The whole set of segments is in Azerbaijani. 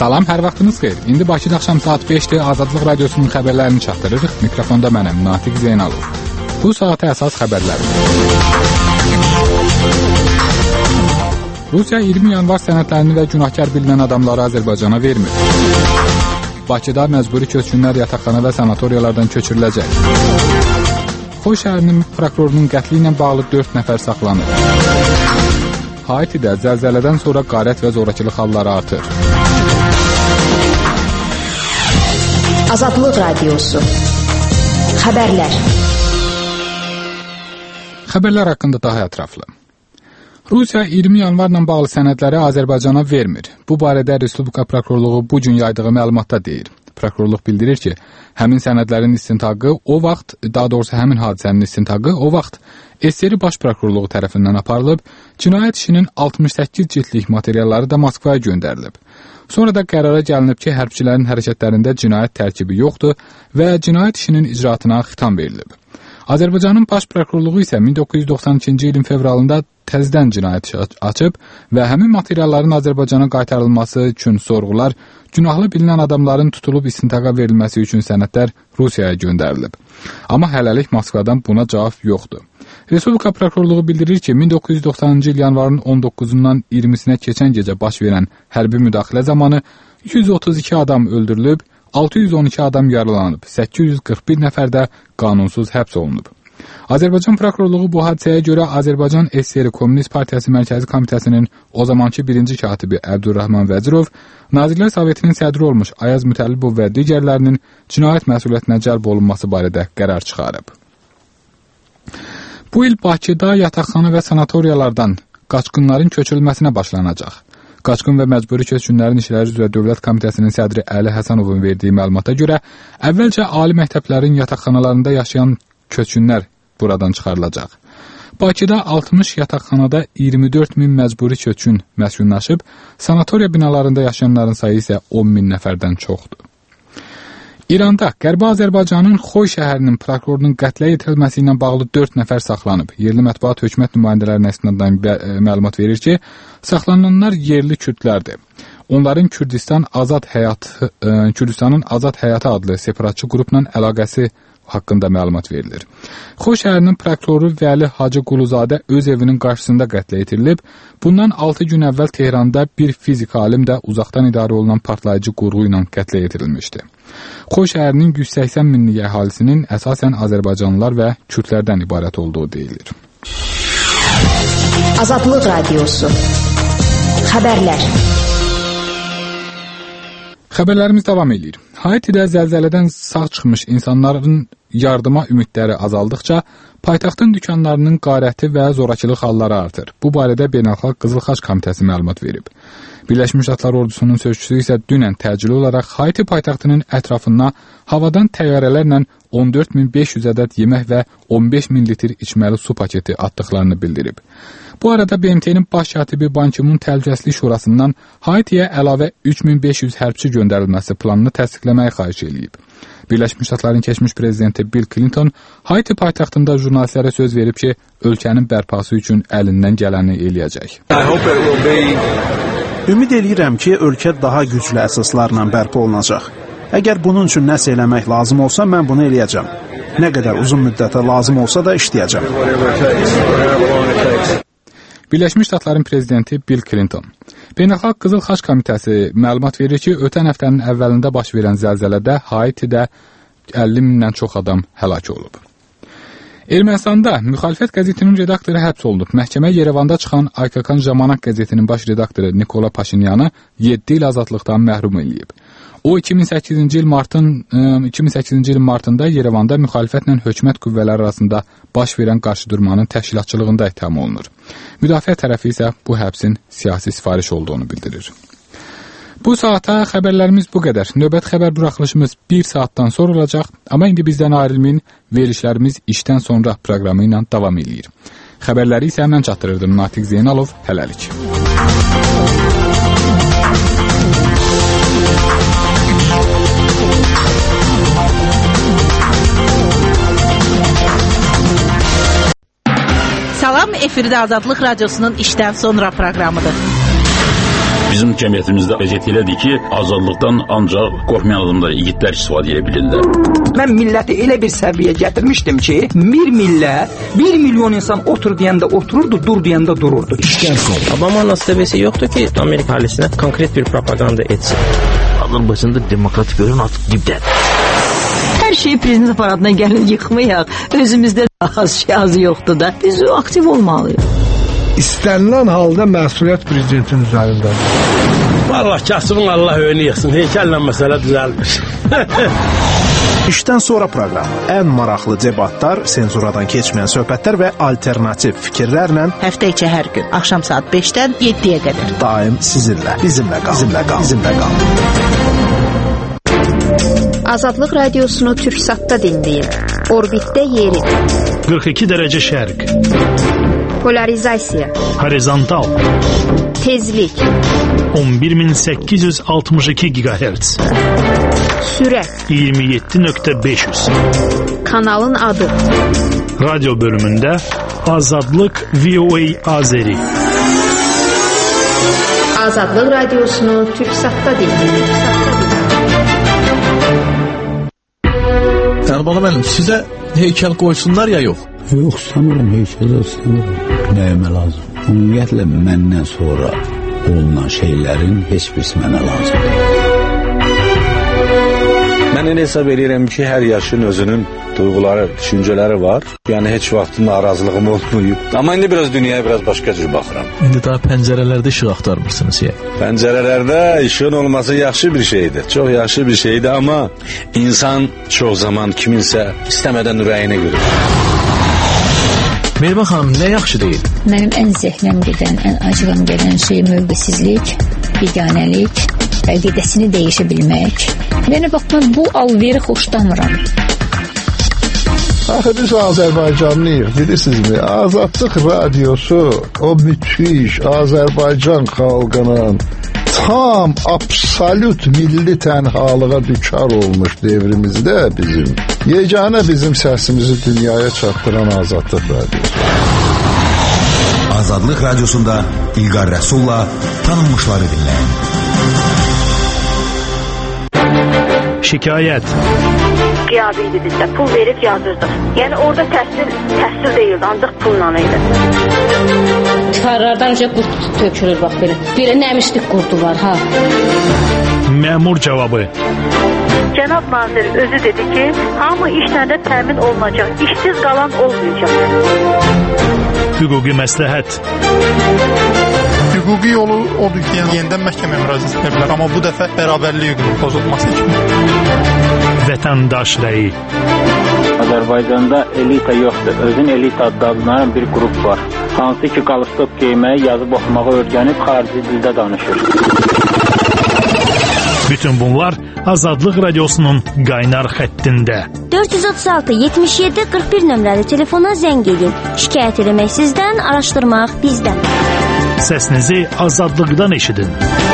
Salam, hər vaxtınız xeyir. İndi Bakıda axşam saat 5-də Azadlıq Radiosunun xəbərlərini çatdırırıq. Mikrofonda mənəm, Natiq Zeynalov. Bu saata əsas xəbərlər. Rusiya 20 yanvar sənədlərini və günahkar bilinən adamları Azərbaycana vermir. Bakıda məcburi köçkünlər yataqxana və sanatoriyalardan köçürüləcək. Xoy şəhərinin prokurorunun qətli ilə bağlı 4 nəfər saxlanır. Haitidə zəlzələdən sonra qarət və zorakılıq halları artır. Azadlıq Radiosu. Xəbərlər. Xəbərlər haqqında daha ətraflı. Rusiya 20 yanvarla bağlı sənədləri Azərbaycana vermir. Bu barədə Respublika Prokurorluğu bu gün yaydığı məlumatda deyir. Prokurorluq bildirir ki, həmin sənədlərin istintaqı həmin hadisənin istintaqı o vaxt SSR Baş Prokurorluğu tərəfindən aparılıb, cinayət işinin 68 cildlik materialları da Moskvaya göndərilib. Sonra da qərara gəlinib ki, hərbçilərin hərəkətlərində cinayət tərkibi yoxdur və cinayət işinin icraatına xitam verilib. Azərbaycanın Baş Prokurorluğu isə 1992-ci ilin fevralında təzədən cinayət işi açıb və həmin materialların Azərbaycana qaytarılması üçün sorğular, günahlı bilinən adamların tutulub istintaqa verilməsi üçün sənədlər Rusiyaya göndərilib. Amma hələlik Moskvadan buna cavab yoxdur. Respublika Prokurorluğu bildirir ki, 1990-cı il yanvarın 19-undan 20-sinə keçən gecə baş verən hərbi müdaxilə zamanı 132 adam öldürülüb, 612 adam yaralanıb, 841 nəfər də qanunsuz həbs olunub. Azərbaycan Prokurorluğu bu hadisəyə görə Azərbaycan SSR Komünist Partiyası Mərkəzi Komitəsinin o zamanki birinci katibi Əbdurrahman Vəzirov, Nazirlər Sovetinin sədri olmuş Ayaz Mütəllibov və digərlərinin cinayət məsuliyyətinə cəlb olunması barədə qərar çıxarıb. Bu il Bakıda yataqxana və sanatoriyalardan qaçqınların köçürülməsinə başlanacaq. Qaçqın və məcburi köçkünlərin işləri üzrə Dövlət Komitəsinin sədri Əli Həsənovun verdiyi məlumata görə, əvvəlcə ali məktəblərin yataqxanalarında yaşayan köçkünlər buradan çıxarılacaq. Bakıda 60 yataqxanada 24 min məcburi köçkün məskunlaşıb, sanatoriya binalarında yaşayanların sayı isə 10 min nəfərdən çoxdur. İranda Qərbi Azərbaycanın Xoy şəhərinin prokurorunun qətlə yetirilməsi ilə bağlı 4 nəfər saxlanıb. Yerli mətbuat hökumət nümayəndələrinə istinadən məlumat verir ki, saxlanılanlar yerli kürdlərdir. Onların Kürdistanın Azad Həyatı adlı separatçı qrupla əlaqəsi haqqında məlumat verilir. Xoy şəhərinin prokuroru Vəli Hacı Quluzadə öz evinin qarşısında qətlə yetirilib. Bundan 6 gün əvvəl Tehranda bir fizik alim də uzaqdan idarə olunan partlayıcı qurğu ilə qətlə yetirilmişdi. Xoy şəhərinin 180 minlik əhalisinin əsasən Azərbaycanlılar və Kürdlərdən ibarət olduğu deyilir. Azadlıq Radiosu. Xəbərlər. Xəbərlərimiz davam edir. Haitidə zəlzələdən sağ çıxmış insanların yardıma ümidləri azaldıqca, paytaxtın dükanlarının qarəti və zorakılıq halları artır. Bu barədə Beynəlxalq Qızıl Xaç Komitəsi məlumat verib. Birləşmiş Ştatlar ordusunun sözçüsü isə dünən təcili olaraq Haiti paytaxtının ətrafına havadan təyyarələrlə 14.500 ədəd yemək və 15.000 litr içməli su paketi atdıqlarını bildirib. Bu arada BMT-nin baş katibi Ban Ki-mun Təhlükəsizlik Şurasından Haitiyə əlavə 3500 hərbçi göndərilməsi planını təsdiqləməyi xahiş edib. Birləşmiş Ştatların keçmiş prezidenti Bill Clinton Haiti paytaxtında jurnalistlərə söz verib ki, ölkənin bərpası üçün əlindən gələni eləyəcək. Ümid eləyirəm ki, ölkə daha güclü əsaslarla bərpa olunacaq. Əgər bunun üçün nəsə eləmək lazım olsa, mən bunu eləyəcəm. Nə qədər uzun müddətə lazım olsa da işləyəcəm. Birləşmiş Ştatların prezidenti Bill Clinton. Beynəlxalq Qızıl Xaç Komitəsi məlumat verir ki, ötən həftənin əvvəlində baş verən zəlzələdə Haitidə 50 mindən çox adam həlak olub. Ermənistanda müxalifət qəzetinin redaktoru həbs olunub. Məhkəmə Yerevanda çıxan Aykakan Jamanak qəzetinin baş redaktoru Nikola Paşinyanı 7 il azadlıqdan məhrum edilib. O 2008-ci ilin martında Yerevanda müxalifətlə hökumət qüvvələri arasında baş verən qarşıdurmanın təşkilatçılığında ittiham olunur. Müdafiə tərəfi isə bu həbsin siyasi sifariş olduğunu bildirir. Bu saata xəbərlərimiz bu qədər. Növbət xəbər buraxılışımız 1 saatdan sonra olacaq. Amma indi bizdən ayrılmayın, verilişlərimiz işdən sonra proqramı ilə davam edir. Xəbərləri isə mən çatdırırdım. Natiq Zeynalov, hələlik. Salam, efirdə Azadlıq Radiosunun işdən sonra proqramıdır. Bizim cəmiyyətimizdə vəziyyət elədir ki, azadlıqdan ancaq qorxmayan adamlar, igidlər istifadə edə bilirlər. Mən milləti elə bir səviyyə gətirmişdim ki, bir millət, 1 milyon insan otur deyəndə otururdu, dur deyəndə dururdu. Obama nasibesi yoktu ki Amerika ailesine konkret bir propaganda etsin. Azərbaycanda demokratik görün artıq dibdədir. Hər şeyi prezident aparatına gəlin yıxmayaq. Özümüzdə az yoxdur da. Biz aktiv olmalıyıq. İstənilən halda məsuliyyət prezidentin üzərindədir. Vallahi kasıbın Allah önünü yıxsın. Heykəllə məsələ düzəlmiş. İşdən sonra proqramı ən maraqlı debatlar, senzuradan keçməyən söhbətlər və alternativ fikirlərlə Həftə içi hər gün axşam saat 5-dən 7-yə qədər daim sizinlə, bizimlə qalın. Azadlıq radiosunu Türksatda dinləyin. Orbitdə yeri. 42 dərəcə şərq. Polarizasiya. Horizontal. Tezlik. 11862 GHz. Sürət. 27.500. Kanalın adı. Radyo bölümündə Azadlıq VOA Azeri. Azadlıq radiosunu Türksatda dinləyin. Əlbəttə müəllim, sizə heykəl qoysunlar ya yox? Yox, sanırım heykəl sanırım. Nəyimə lazım? Ümumiyyətlə məndən sonra olunan şeylərin heç birisi mənə lazımdır. Mən elə hesab edirəm ki, hər yaşın özünün duyğuları, düşüncələri var. Yəni heç vaxt narazılığım olmayıb. Amma indi dünyaya biraz başqa cür baxıram. İndi daha pəncərələrdə işıq axtarmırsınız ya. Pəncərələrdə işığın olması yaxşı bir şeydir. Çox yaxşı bir şeydir, amma insan çox zaman kiminsə istəmədən ürəyinə görür. Mehriban xanım, nə yaxşı deyil? Mənim ən zehnəm gedən, ən acığım gedən şey mövqesizlik, biganəlik, əqidəsini dəyişə bilmək. Yəni, bax, mən bu alveri xoşlamıram. Axı biz Azərbaycanlıyıq, bilirsinizmi? Azadlıq radiosu o müthiş Azərbaycan xalqının tam, absolut milli tənhalığa düçar olmuş devrimizdə yeganə bizim səsimizi dünyaya çatdıran Azadlıq radiosu. Azadlıq radiosunda İlqar Rəsulla tanınmışları dinləyin. Şikayət. Qiyabiydi bizdə, pul verib yazırdıq. Yəni orada təhsil deyildi, ancaq pulla idi. Tıxarlardan önce qurt tökülür, bax belə. Belə nəmişlik qurdu var, ha. Məmur cavabı. Cənab nazir özü dedi ki, hamı işlərdə təmin olunacaq, işsiz qalan olmayacaq. Hüquqi məsləhət. Hüquqi yolu odur ki, yenidən məhkəməyə müraciət edə bilər, amma bu dəfə bərabərlik hüququnun pozulması kimi. Vətəndaş rəyi. Azərbaycanda elita yoxdur, özün elita adlanan bir qrup var. Hansı ki, qalstok geyməyi, yazıb oxumağı öyrənib xarici dildə danışır. Bütün bunlar Azadlıq radiosunun qaynar xəttində. 436-77-41 nömrəli telefona zəng edin. Şikayət eləmək sizdən, araşdırmaq bizdən. Səsinizi Azadlıqdan eşidin.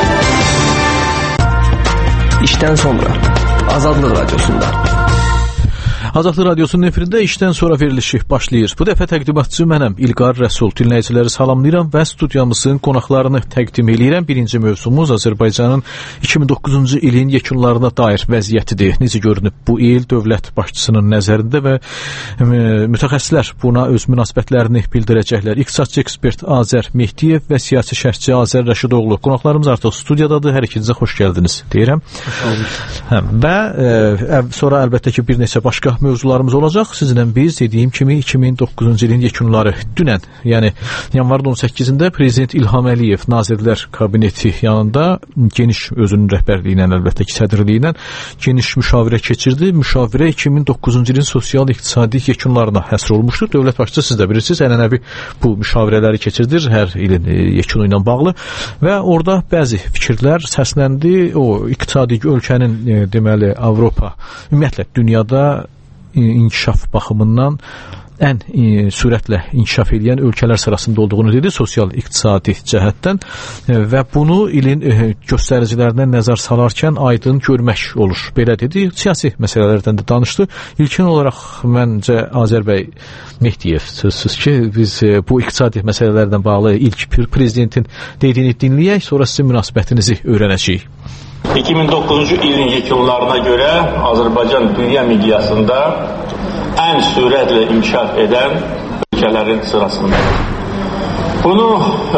İşdən sonra Azadlıq radiosunda. Azadlıq radiosunun efirində işdən sonra verilişi başlayır. Bu dəfə təqdimatçı mənəm, İlqar Rəsul. Dinləyiciləri salamlayıram və studiyamızın qonaqlarını təqdim edirəm. Birinci mövzumuz Azərbaycanın 2009-cu ilin yekunlarına dair vəziyyətidir. Necə görünüb bu il dövlət başçısının nəzərində və mütəxəssislər buna öz münasibətlərini bildirəcəklər. İqtisadçı ekspert Azər Mehdiyev və siyasi şərhçi Azər Rəşidoğlu. Qonaqlarımız artıq studiyadadır. Hər ikinizə xoş gəldiniz deyirəm. Və sonra əlbəttə ki, bir neçə başqa mövzularımız olacaq. Sizinlə biz dediyim kimi 2009-cu ilin yekunları dünən, yəni yanvarın 18-də Prezident İlham Əliyev Nazirlər Kabineti yanında geniş özünün rəhbərliyi ilə, əlbəttə ki, sədrliyi ilə geniş müşavirə keçirdi. Müşavirə 2009-cu ilin sosial-iqtisadi yekunlarına həsr olmuşdur. Dövlət başçısı, siz də bilirsiniz, ənənəvi bu müşavirələri keçirdir hər ilin yekunu ilə bağlı və orada bəzi fikirlər səsləndi. O iqtisadi ölkənin deməli Avropa, ümumiyyətlə dünyada inkişaf baxımından ən sürətlə inkişaf edən ölkələr sırasında olduğunu dedi sosial-iqtisadi cəhətdən və bunu ilin göstəricilərinə nəzər salarkən aydın görmək olur. Belə dedi. Siyasi məsələlərdən də danışdı. İlkin olaraq məncə Azər bəy Mehdiyev sözsüz ki, biz bu iqtisadi məsələlərdən bağlı ilk prezidentin dediyini dinləyək, sonra sizin münasibətinizi öyrənəcəyik. 2009-cu ilin yekunlarına görə Azərbaycan dünya miqyasında ən sürətlə inkişaf edən ölkələrin sırasındadır. Bunu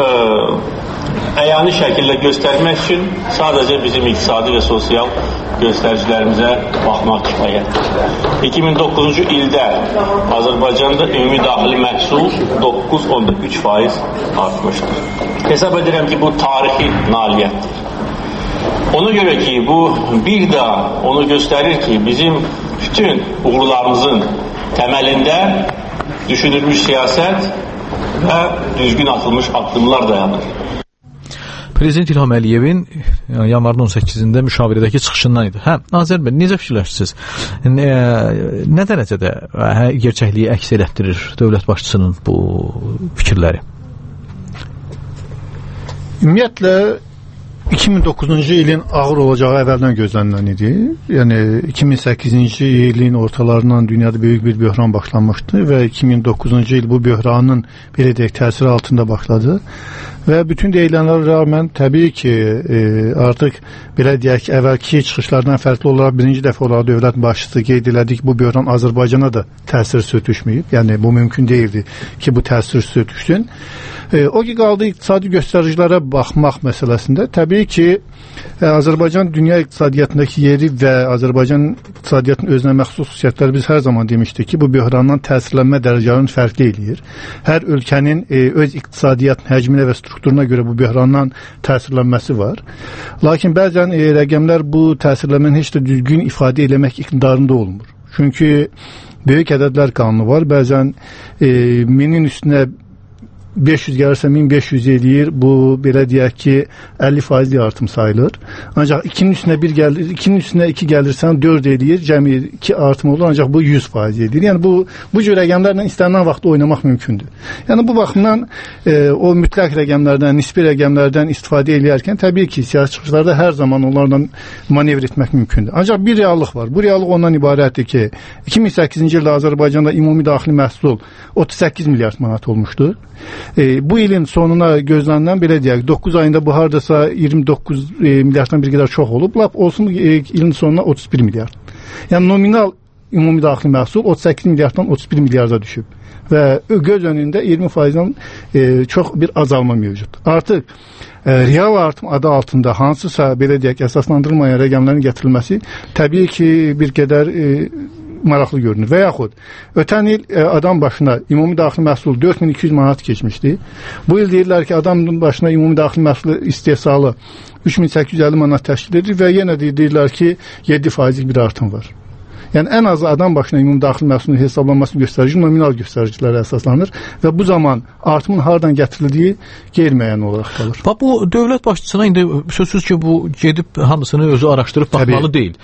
əyani şəkildə göstərmək üçün sadəcə bizim iqtisadi və sosial göstəricilərimizə baxmaq kifayətdir. 2009-cu ildə Azərbaycanda ümumi daxili məhsul 9.3% artmışdır. Hesab edirəm ki, bu tarixi nailiyyətdir. Ona görə ki, bu bir daha onu göstərir ki, bizim bütün uğurlarımızın təməlində düşünülmüş siyasət və düzgün atılmış addımlar dayanır. Prezident İlham Əliyevin yanvarın 18-də müşavirədəki çıxışından idi. Azər bəy, necə fikirləşirsiniz? Nə dərəcədə gerçəkliyi əks elətdirir dövlət başçısının bu fikirləri? Ümumiyyətlə 2009-cu ilin ağır olacağı əvvəldən gözlənilən idi. Yəni 2008-ci ilin ortalarından dünyada böyük bir böhran başlanmışdı və 2009-cu il bu böhranın belə deyək təsiri altında başladı. Və bütün deyilənlərə rağmen təbii ki, artıq belə deyək ki, əvvəlki çıxışlardan fərqli olaraq birinci dəfə olaraq dövlət başçısı qeyd elədi ki, bu böhran Azərbaycana da təsir sürtüşməyib. Yəni bu mümkün deyildi ki, bu təsir sürtüşsün. O ki qaldı iqtisadi göstəricilərə baxmaq məsələsində, təbii ki, Azərbaycan dünya iqtisadiyyatındakı yeri və Azərbaycan iqtisadiyyatının özünə məxsus xüsusiyyətləri biz hər zaman demişdik ki, bu böhrandan təsirlənmə dərəcələrini fərqli eləyir. Hər ölkənin öz iqtisadiyyat həcminə və strukturuna görə bu böhrandan təsirlənməsi var. Lakin bəzən rəqəmlər bu təsirlənməni heç də düzgün ifadə eləmək iqtidarında olmur. Çünki böyük ədədlər qanunu var. Bəzən 1000-in üstünə 500 gəlirsə 1500 eləyir. Bu belə deyək ki 50% artım sayılır. Ancaq 2-nin üstünə 1 gəlir, 2-nin üstünə 2 gəlirsən 4 eləyir. Cəmi 2 artım olur. Ancaq bu 100% eləyir. Yəni bu cür rəqəmlərlə istənilən vaxtda oynamaq mümkündür. Yəni bu baxımdan o mütləq rəqəmlərdən, nisbi rəqəmlərdən istifadə edərkən təbii ki, siyasi çıxışlarda hər zaman onlardan manevr etmək mümkündür. Ancaq bir reallıq var. Bu reallıq ondan ibarətdir ki, 2008-ci ildə Azərbaycanda ümumi daxili məhsul 38 milyard manat olmuşdu. Bu ilin sonuna gözlənilən belə deyək 9 ayında bu hardasa 29 milyarddan bir qədər çox olub. Lap olsun ilin sonuna 31 milyard. Yəni nominal ümumi daxili məhsul 38 milyarddan 31 milyarda düşüb və göz önündə 20%-dən çox bir azalma mövcud. Artıq real artım adı altında hansısa belə deyək əsaslandırılmayan rəqəmlərin gətirilməsi təbii ki bir qədər maraqlı görünür. Və yaxud ötən il adam başına ümumi daxili məhsul 4200 manat keçmişdi. Bu il deyirlər ki, adam başına ümumi daxili məhsul istehsalı 3850 manat təşkil edir və yenə deyirlər ki, 7%lik bir artım var. Yəni ən azı adam başına ümumi daxili məhsulun hesablanması göstərici nominal göstəricilərə əsaslanır və bu zaman artımın hardan gətirildiyi qeyri-müəyyən olaraq qalır. Bu dövlət başçısına indi sözsüz ki, bu gedib hamısını özü araşdırıb baxmalı deyil.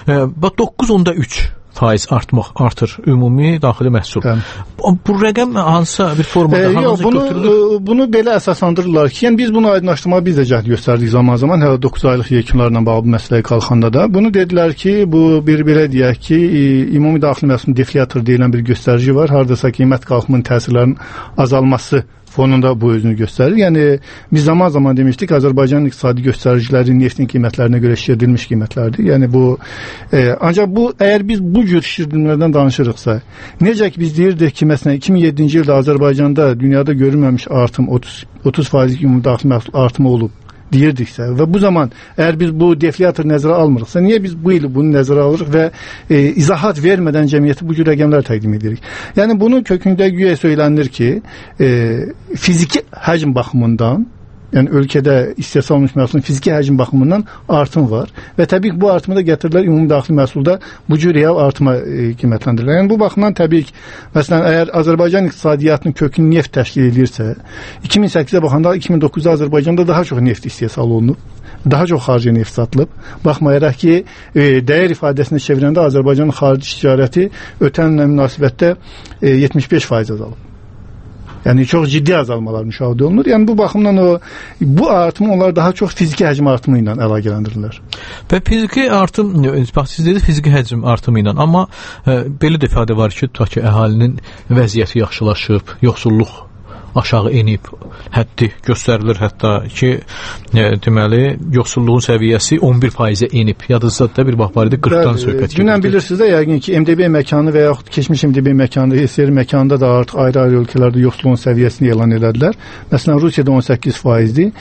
9.3% artır ümumi daxili məhsul. Bu rəqəm hansısa bir formada götürülür? Bunu belə əsaslandırırlar ki, yəni biz bunu aydınlaşdırmağa biz də cəhd göstərdik zaman-zaman, hələ 9 aylıq yekunlarla bağlı məsələyə qalxanda da. Bunu dedilər ki, bu bir belə deyək ki, ümumi daxili məhsulun deflyator deyilən bir göstərici var. Hardasa qiymət qalxımının təsirlərinin azalması fonunda bu özünü göstərir. Yəni biz zaman-zaman demişdik, Azərbaycanın iqtisadi göstəriciləri neftin qiymətlərinə görə şişirdilmiş qiymətlərdir. Yəni bu ancaq bu əgər biz bu cür şişirdilmələrdən danışırıqsa, necə ki biz deyirdik ki, məsələn 2007-ci ildə Azərbaycanda dünyada görülməmiş artım 30% ümumi daxili məhsul artımı olub deyirdiksə və bu zaman əgər biz bu deflyator nəzərə almırıqsa, niyə biz bu il bunu nəzərə alırıq və izahat vermədən cəmiyyətə bu cür rəqəmlər təqdim edirik? Yəni bunun kökündə güya söylənilir ki, fiziki həcm baxımından, yəni ölkədə istehsal olunmuş məhsulun fiziki həcm baxımından artım var və təbii ki, bu artımı da gətirirlər ümumi daxili məhsulda bu cür real artıma qiymətləndirirlər. Yəni bu baxımdan təbii ki, məsələn, əgər Azərbaycan iqtisadiyyatının kökünü neft təşkil edirsə, 2008-ə baxanda 2009-da Azərbaycanda daha çox neft istehsal olunub daha çox xarici neft satılıb. Baxmayaraq ki, dəyər ifadəsini çevirəndə Azərbaycanın xarici ticarəti ötən illə münasibətdə 75% azalıb. Yəni çox ciddi azalmalar müşahidə olunur. Yəni bu baxımdan bu artımı onlar daha çox fiziki həcm artımı ilə əlaqələndirirlər. Və fiziki artım, bax siz dediniz fiziki həcm artımı ilə, amma belə də ifadə var ki, tutaq ki, əhalinin vəziyyəti yaxşılaşıb, yoxsulluq aşağı enib, həddi göstərilir hətta ki, deməli, yoxsulluğun səviyyəsi 11%-ə enib. Yadınızda da bir bax barədə 40-dan söhbət gedir. Dünən bilirsiniz də yəqin ki, MDB məkanı və yaxud keçmiş MDB məkanı, SSR məkanında da artıq ayrı-ayrı ölkələrdə yoxsulluğun səviyyəsini elan edədilər. Məsələn, Rusiyada 18%-dir,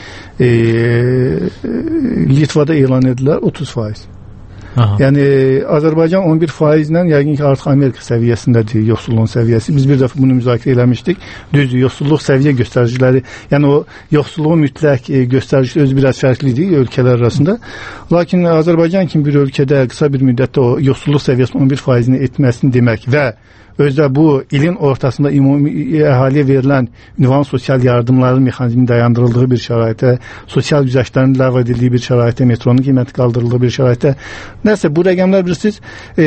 Litvada elan edilər 30%. Aha. Yəni Azərbaycan 11% ilə yəqin ki, artıq Amerika səviyyəsindədir yoxsulluğun səviyyəsi. Biz bir dəfə bunu müzakirə eləmişdik. Düzdür, yoxsulluq səviyyə göstəriciləri, yəni o yoxsulluğun mütləq göstəricisi özü biraz fərqlidir ölkələr arasında. Lakin Azərbaycan kimi bir ölkədə qısa bir müddətdə o yoxsulluq səviyyəsinin 11%-ni etməsini demək və özdə bu ilin ortasında ümumi əhaliyə verilən ünvan sosial yardımların mexanizminin dayandırıldığı bir şəraitə, sosial güzəştlərin ləğv edildiyi bir şəraitə, metronun qiyməti qaldırıldığı bir şəraitə. Nəsə bu rəqəmlər bilirsiniz,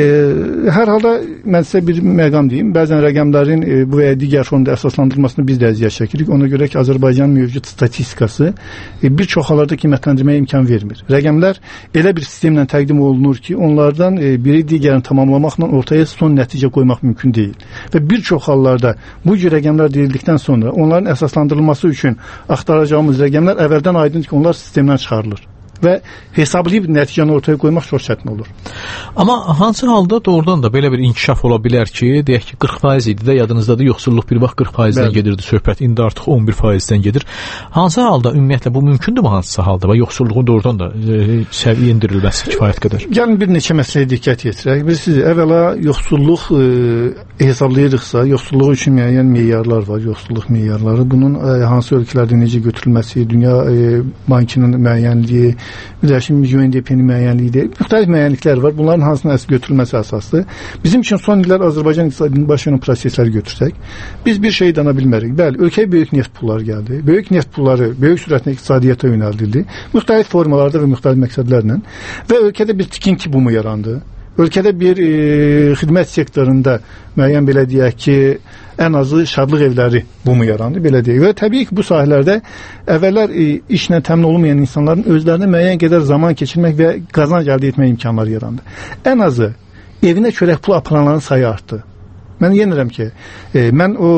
hər halda mən sizə bir məqam deyim. Bəzən rəqəmlərin bu və ya digər formada əsaslandırılmasını biz də əziyyət çəkirik. Ona görə ki, Azərbaycanın mövcud statistikası bir çox hallarda qiymətləndirməyə imkan vermir. Rəqəmlər elə bir sistemlə təqdim olunur ki, onlardan biri digərini tamamlamaqla ortaya son nəticə qoymaq mümkün deyil. Və bir çox hallarda bu cür rəqəmlər deyildikdən sonra onların əsaslandırılması üçün axtaracağımız rəqəmlər əvvəldən aydındır ki, onlar sistemdən çıxarılır və hesablayıb nəticəni ortaya qoymaq çox çətin olur. Amma hansı halda doğrudan da belə bir inkişaf ola bilər ki, deyək ki 40% idi də, yadınızdadır, yoxsulluq bir vaxt 40%-dən gedirdi söhbət, indi artıq 11%-dən gedir. Hansı halda ümumiyyətlə bu mümkündürmü hansısa halda və yoxsulluğun doğrudan da səviyyə endirilməsi kifayət qədər? Gəlin bir neçə məsələyə diqqət yetirək. Bilirsiniz, əvvəla yoxsulluq hesablayırıqsa, yoxsulluq üçün müəyyən meyarlar var, yoxsulluq meyarları. Bunun hansı ölkələrdə necə götürülməsi, Dünya Bankının müəyyənliyi, Birləşmiş UNDP-nin müəyyənliyi, müxtəlif müəyyənliklər var. Bunların hansına götürülməsi əsasdır. Bizim üçün son illər Azərbaycan iqtisadının baş verən prosesləri götürsək, biz bir şey dana bilmərik. Bəli, ölkəyə böyük neft pulları gəldi. Böyük neft pulları böyük sürətlə iqtisadiyyata yönəldildi. Müxtəlif formalarda və müxtəlif məqsədlərlə və ölkədə bir tikinti bumu yarandı. Ölkədə bir xidmət sektorunda müəyyən belə deyək ki, ən azı şadlıq evləri bumu yarandı, belə deyək. Və təbii ki, bu sahələrdə əvvəllər işlə təmin olunmayan insanların özlərinə müəyyən qədər zaman keçirmək və qazanc əldə etmək imkanları yarandı. Ən azı evinə çörək pulu aparanların sayı artdı. Mən yenirəm ki, mən o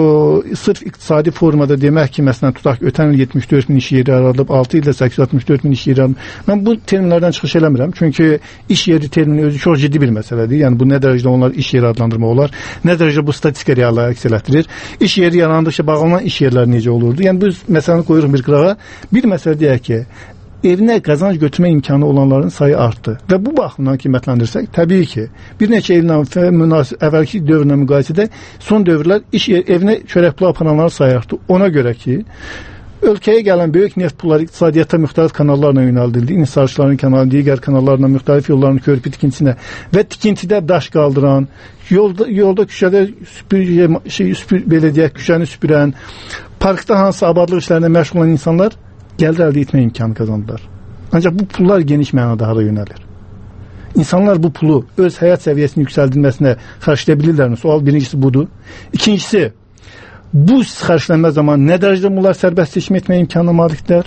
sırf iqtisadi formada demək ki, məsələn, tutaq ki, ötən il 74 min iş yeri yaradılıb, 6 ildə 864 min iş yeri yaradılıb. Mən bu terminlərdən çıxış eləmirəm. Çünki iş yeri termini özü çox ciddi bir məsələdir. Yəni, bu nə dərəcədə onlar iş yeri adlandırmaq olar, nə dərəcədə bu statistika reallığa əks elətdirir. İş yeri yarandıqca bağlanan iş yerləri necə olurdu? Yəni, biz məsələni qoyuruq bir qırağa. Bir məsələ deyək ki, evinə qazanc götürmə imkanı olanların sayı artdı. Və bu baxımdan qiymətləndirsək, təbii ki, bir neçə illə əvvəlki dövrlə müqayisədə son dövrlər evinə çörək pulu aparanların sayı artdı. Ona görə ki, ölkəyə gələn böyük neft pulları iqtisadiyyatda müxtəlif kanallarla yönəldildi. İnhisarçıların kanalı, digər kanallarla, müxtəlif yolların körpü tikintisinə və tikintidə daş qaldıran, yolda küçədə belə deyək, küçəni süpürən, parkda hansı abadlıq işlərində məşğul olan insanlar gəlir əldə etmə imkanı qazandılar. Ancaq bu pullar geniş mənada hara yönəlir? İnsanlar bu pulu öz həyat səviyyəsinin yüksəldilməsinə xərcləyə bilirlərmi? Sual birincisi budur. İkincisi, bu xərclənmə zamanı nə dərəcədə bunlar sərbəst seçim etmə imkanına maliklər?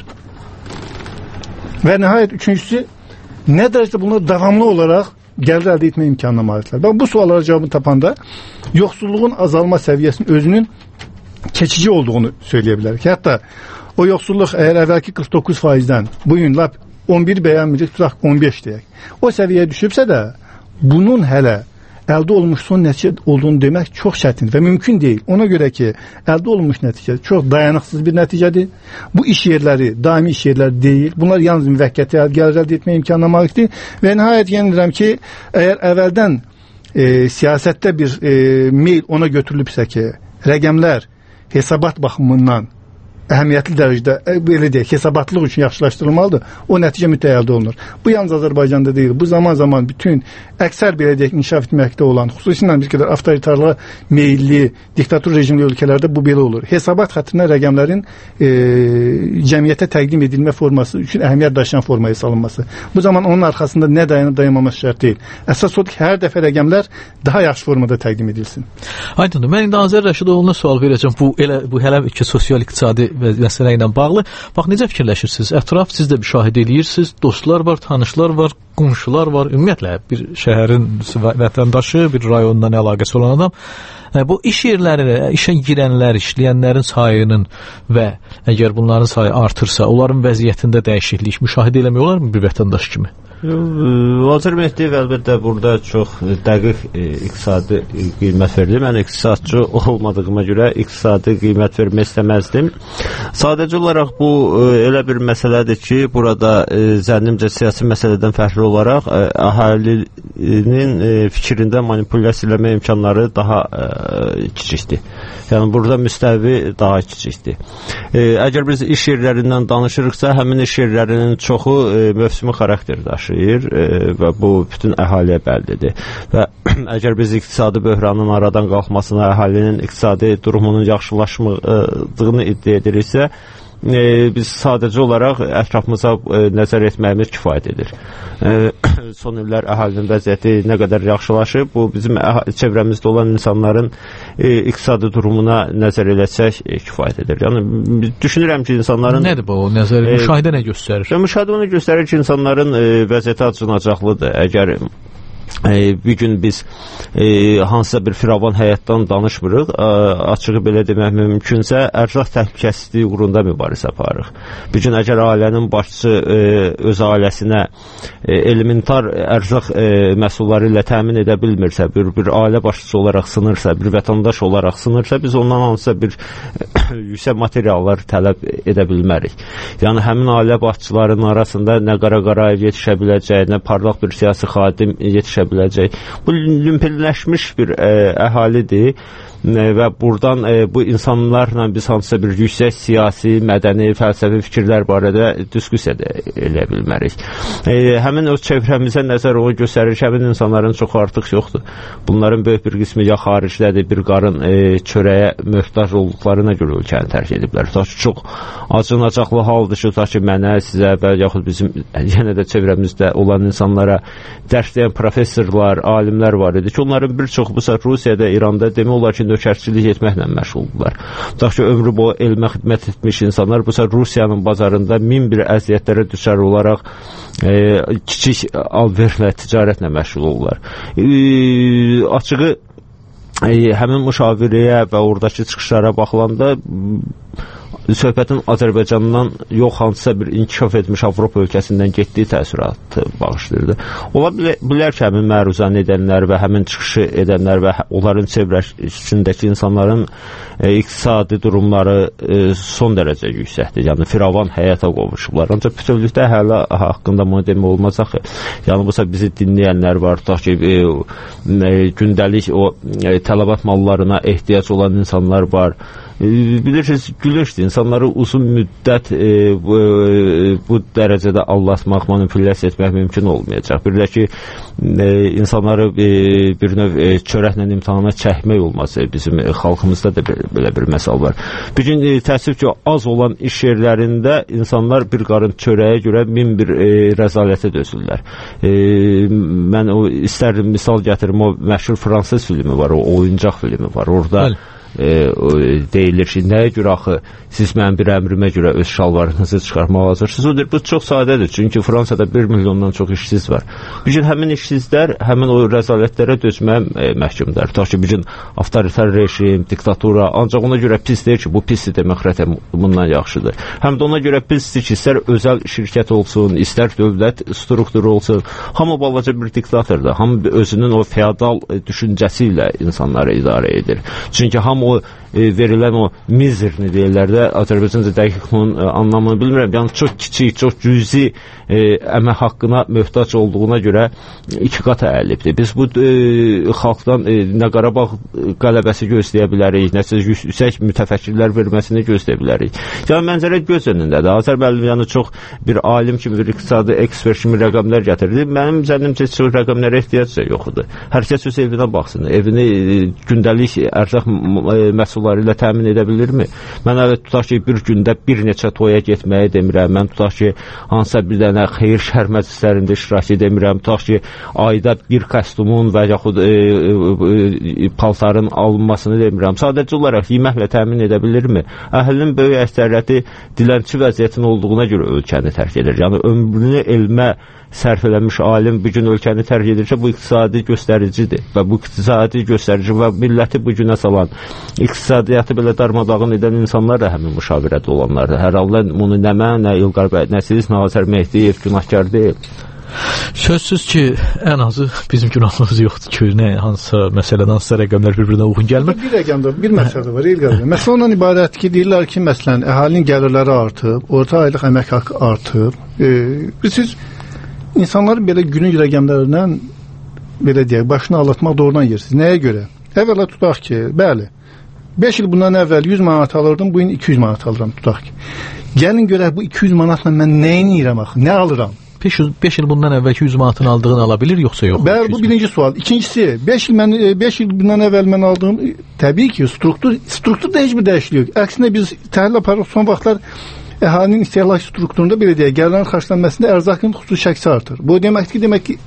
Və nəhayət üçüncüsü, nə dərəcədə bunlar davamlı olaraq gəlir əldə etmə imkanına maliklər? Bu suallara cavabını tapanda yoxsulluğun azalma səviyyəsinin özünün keçici olduğunu söyləyə bilərik. Hətta o yoxsulluq əgər əvvəlki 49%-dən bu gün lap 11 bəyənmirik, tutaq 15 deyək. O səviyyəyə düşübsə də bunun hələ əldə olunmuş son nəticə olduğunu demək çox çətin və mümkün deyil. Ona görə ki, əldə olunmuş nəticə çox dayanıqsız bir nəticədir. Bu iş yerləri daimi iş yerləri deyil. Bunlar yalnız müvəqqəti gəlir əldə etmə imkanına malikdir. Və nəhayət yenilirəm ki, əgər əvvəldən siyasətdə bir meyl ona götürülübsə ki, rəqəmlər hesabat baxımından əhəmiyyətli dərəcədə belə deyək, hesabatlıq üçün yaxşılaşdırılmalıdır. O nəticə mütləq əldə olunur. Bu yalnız Azərbaycanda deyil. Bu zaman bütün əksər belə deyək inkişaf etməkdə olan, xüsusilə bir qədər avtoritarlığa meylli diktator rejimli ölkələrdə bu belə olur. Hesabat xətrinə rəqəmlərin cəmiyyətə təqdim edilmə forması üçün əhəmiyyət daşıyan formaya salınması. Bu zaman onun arxasında nə dayanmaması şərt deyil. Əsas odur ki, hər dəfə rəqəmlər daha yaxşı formada təqdim edilsin. Aydındır. Mən indi Azər Rəşidoğlu'na sual verəcəm. Bu hələ ki sosial-iqtisadi məsələ ilə bağlı. Bax, necə fikirləşirsiniz? Ətraf siz də müşahidə edirsiniz. Dostlar var, tanışlar var, qonşular var. Ümumiyyətlə, bir şəhərin vətəndaşı, bir rayondan əlaqəsi olan adam. Bu iş yerləri, işə girənlər, işləyənlərin sayının və əgər bunların sayı artırsa, onların vəziyyətində dəyişiklik müşahidə eləmək olarmı bir vətəndaş kimi? Azər Mehdiyev əlbəttə burada çox dəqiq iqtisadi qiymət verdi. Mən iqtisadçı olmadığıma görə iqtisadi qiymət vermək istəməzdim. Sadəcə olaraq bu elə bir məsələdir ki, burada zənnimcə siyasi məsələdən fərqli olaraq əhalinin fikrində manipulyasiya eləmə imkanları daha kiçikdir. Yəni burada müstəvi daha kiçikdir. Əgər biz iş yerlərindən danışırıqsa, həmin iş yerlərinin çoxu mövsümi xarakter daşıyır və bu bütün əhaliyə bəllidir. Və əgər biz iqtisadi böhranın aradan qalxmasına, əhalinin iqtisadi durumunun yaxşılaşmadığını iddia ediriksə, biz sadəcə olaraq ətrafımıza nəzər etməyimiz kifayət edir. Son illər əhalinin vəziyyəti nə qədər yaxşılaşıb, bu bizim çevrəmizdə olan insanların iqtisadi durumuna nəzər eləsək kifayət edir. Yəni düşünürəm ki, insanların nədir bu nəzər? Müşahidə nə göstərir? Müşahidə onu göstərir ki, insanların vəziyyəti acınacaqlıdır. Əgər bir gün biz hansısa bir firavan həyatdan danışmırıq, açığı belə demək mümkünsə, ərzaq təhlükəsizliyi uğrunda mübarizə aparırıq. Bir gün əgər ailənin başçısı öz ailəsinə elementar ərzaq məhsulları ilə təmin edə bilmirsə, bir ailə başçısı olaraq sınırsa, bir vətəndaş olaraq sınırsa, biz ondan hansısa bir yüksək materiallar tələb edə bilmərik. Yəni həmin ailə başçılarının arasında nə Qara Qarayev yetişə biləcək, nə parlaq bir siyasi xadim yetişə biləcək. Bu lümpilləşmiş bir əhalidir və buradan bu insanlarla biz hansısa bir yüksək siyasi, mədəni, fəlsəfi fikirlər barədə diskussiya eləyə bilmərik. Həmin o çevrəmizə nəzər onu göstərir ki, həmin insanların çox artıq yoxdur. Bunların böyük bir qismi ya xaricdədir, bir qarın çörəyə möhtac olduqlarına görə ölkəni tərk ediblər. Çox acınacaqlı haldır ki, ki mənə, sizə və yaxud bizim yenə də çevrəmizdə olan insanlara dərs deyən professorlar, alimlər var idi ki, onların bir çox bu saat Rusiyada, İranda demək olar ki, nökərçilik etməklə məşğuldurlar. Tutaq ki, ömrü boyu elmə xidmət etmiş insanlar bu saat Rusiyanın bazarında min bir əziyyətlərə düşər olaraq kiçik alverlə, ticarətlə məşğul olurlar. Açığı həmin müşavirəyə və oradakı çıxışlara baxılanda söhbətin Azərbaycandan yox, hansısa bir inkişaf etmiş Avropa ölkəsindən getdiyi təəssüratı bağışlayırdı. Ola bilər ki, həmin məruzəni edənlər və həmin çıxışı edənlər və onların çevrəsindəki insanların iqtisadi durumları son dərəcə yüksəkdir. Yəni firavan həyata qovuşublar. Ancaq bütövlükdə hələ haqqında bunu demək olmaz axı. Yəni bu saat bizi dinləyənlər var, tutaq ki, gündəlik o tələbat mallarına ehtiyac olan insanlar var. Bilirsiniz, gülüncdür. İnsanları uzun müddət bu dərəcədə aldatmaq, manipulyasiya etmək mümkün olmayacaq. Bir də ki, insanları bir növ çörəklə imtahana çəkmək olması bizim xalqımızda da belə bir məsəl var. Bir gün təəssüf ki, az olan iş yerlərində insanlar bir qarın çörəyə görə min bir rəzalətə dözürlər. Mən istərdim misal gətirim, o məşhur fransız filmi var, o oyuncaq filmi var. Orada deyilir ki, nəyə görə axı siz mənim bir əmrimə görə öz şalvarınızı çıxarmaq hazırsınız? Bu çox sadədir, çünki Fransada 1 milyondan çox işsiz var. Bir gün həmin işsizlər həmin o rəzalətlərə dözməyə məhkumdur. Tutaq ki, bir gün avtoritar rejim, diktatura, ancaq ona görə pis deyir ki, bu pisdir, demokratiya bundan yaxşıdır. Həm də ona görə pisdir ki, istər özəl şirkət olsun, istər dövlət strukturu olsun, hamı balaca bir diktatordur. Hamı özünün o feodal düşüncəsi ilə insanları idarə edir. Çünki hamı o verilən o mizerni deyirlər də, Azərbaycanca dəqiq onun anlamını bilmirəm. Yəni çox kiçik, çox cüzi əmək haqqına möhtac olduğuna görə 2 qat əyilibdir. Biz bu xalqdan nə Qarabağ qələbəsi gözləyə bilərik, nə yüksək mütəfəkkirlər verməsini gözləyə bilərik. Yəni mənzərə göz önündədir. Azər müəllim yəni çox bir alim kimi, bir iqtisadi ekspert kimi rəqəmlər gətirdi. Mənim zənnimcə çox rəqəmlərə ehtiyac yoxdur. Hər kəs öz evinə baxsın. Evini gündəlik ərzaq məhsulları ilə təmin edə bilirmi? Mən hələ tutaq ki, bir gündə bir neçə toya getməyi demirəm. Mən tutaq ki, hansısa bir dənə xeyir şər məclislərində iştirak edirəm. Tutaq ki, ayda bir kostyumun və yaxud paltarın alınmasını demirəm. Sadəcə olaraq yeməklə təmin edə bilirmi? Əhlinin böyük əksəriyyəti dilənçi vəziyyətin olduğuna görə ölkəni tərk edir. Yəni ömrünü elmə sərf eləmiş alim bu gün ölkəni tərk edirsə, bu iqtisadi göstəricidir və bu iqtisadi göstərici və milləti bu günə salan, iqtisadiyyatı belə darmadağın edən insanlar da həmin müşavirədə olanlardır. Hər halda bunu nə mən, nə İlqar bəy, nə siz, nə Azər Mehdiyev günahkar deyil. Sözsüz ki, ən azı bizim günahımız yoxdur ki, nə hansısa məsələdən hansısa rəqəmlər bir-birinə uyğun gəlmir. Bir rəqəmdə bir məsələ var, İlqar bəy. Məsələ ondan ibarət ki, deyirlər ki, məsələn, əhalinin gəlirləri artıb, orta aylıq əmək haqqı artıb. Siz İnsanların belə günün rəqəmlərindən belə deyək, başını ağlatmaq doğrudan yersiniz. Nəyə görə? Əvvəla tutaq ki, bəli, 5 il bundan əvvəl 100 manat alırdım, bu gün 200 manat alıram, tutaq ki. Gəlin görək bu 200 manatla mən nəyini yiyirəm axı, nə alıram? 5 il bundan əvvəlki 100 manatın aldığını ala bilir, yoxsa yox? Bəli, bu birinci sual. İkincisi, 5 il bundan əvvəl mən aldığım, təbii ki, strukturda heç bir dəyişiklik yox. Əksinə biz təhlil aparıq, son vaxtlar əhalinin istehlak strukturunda belə deyək, gəlirlərin xərclənməsində ərzaqın xüsusi şəksi artır. Bu demək ki,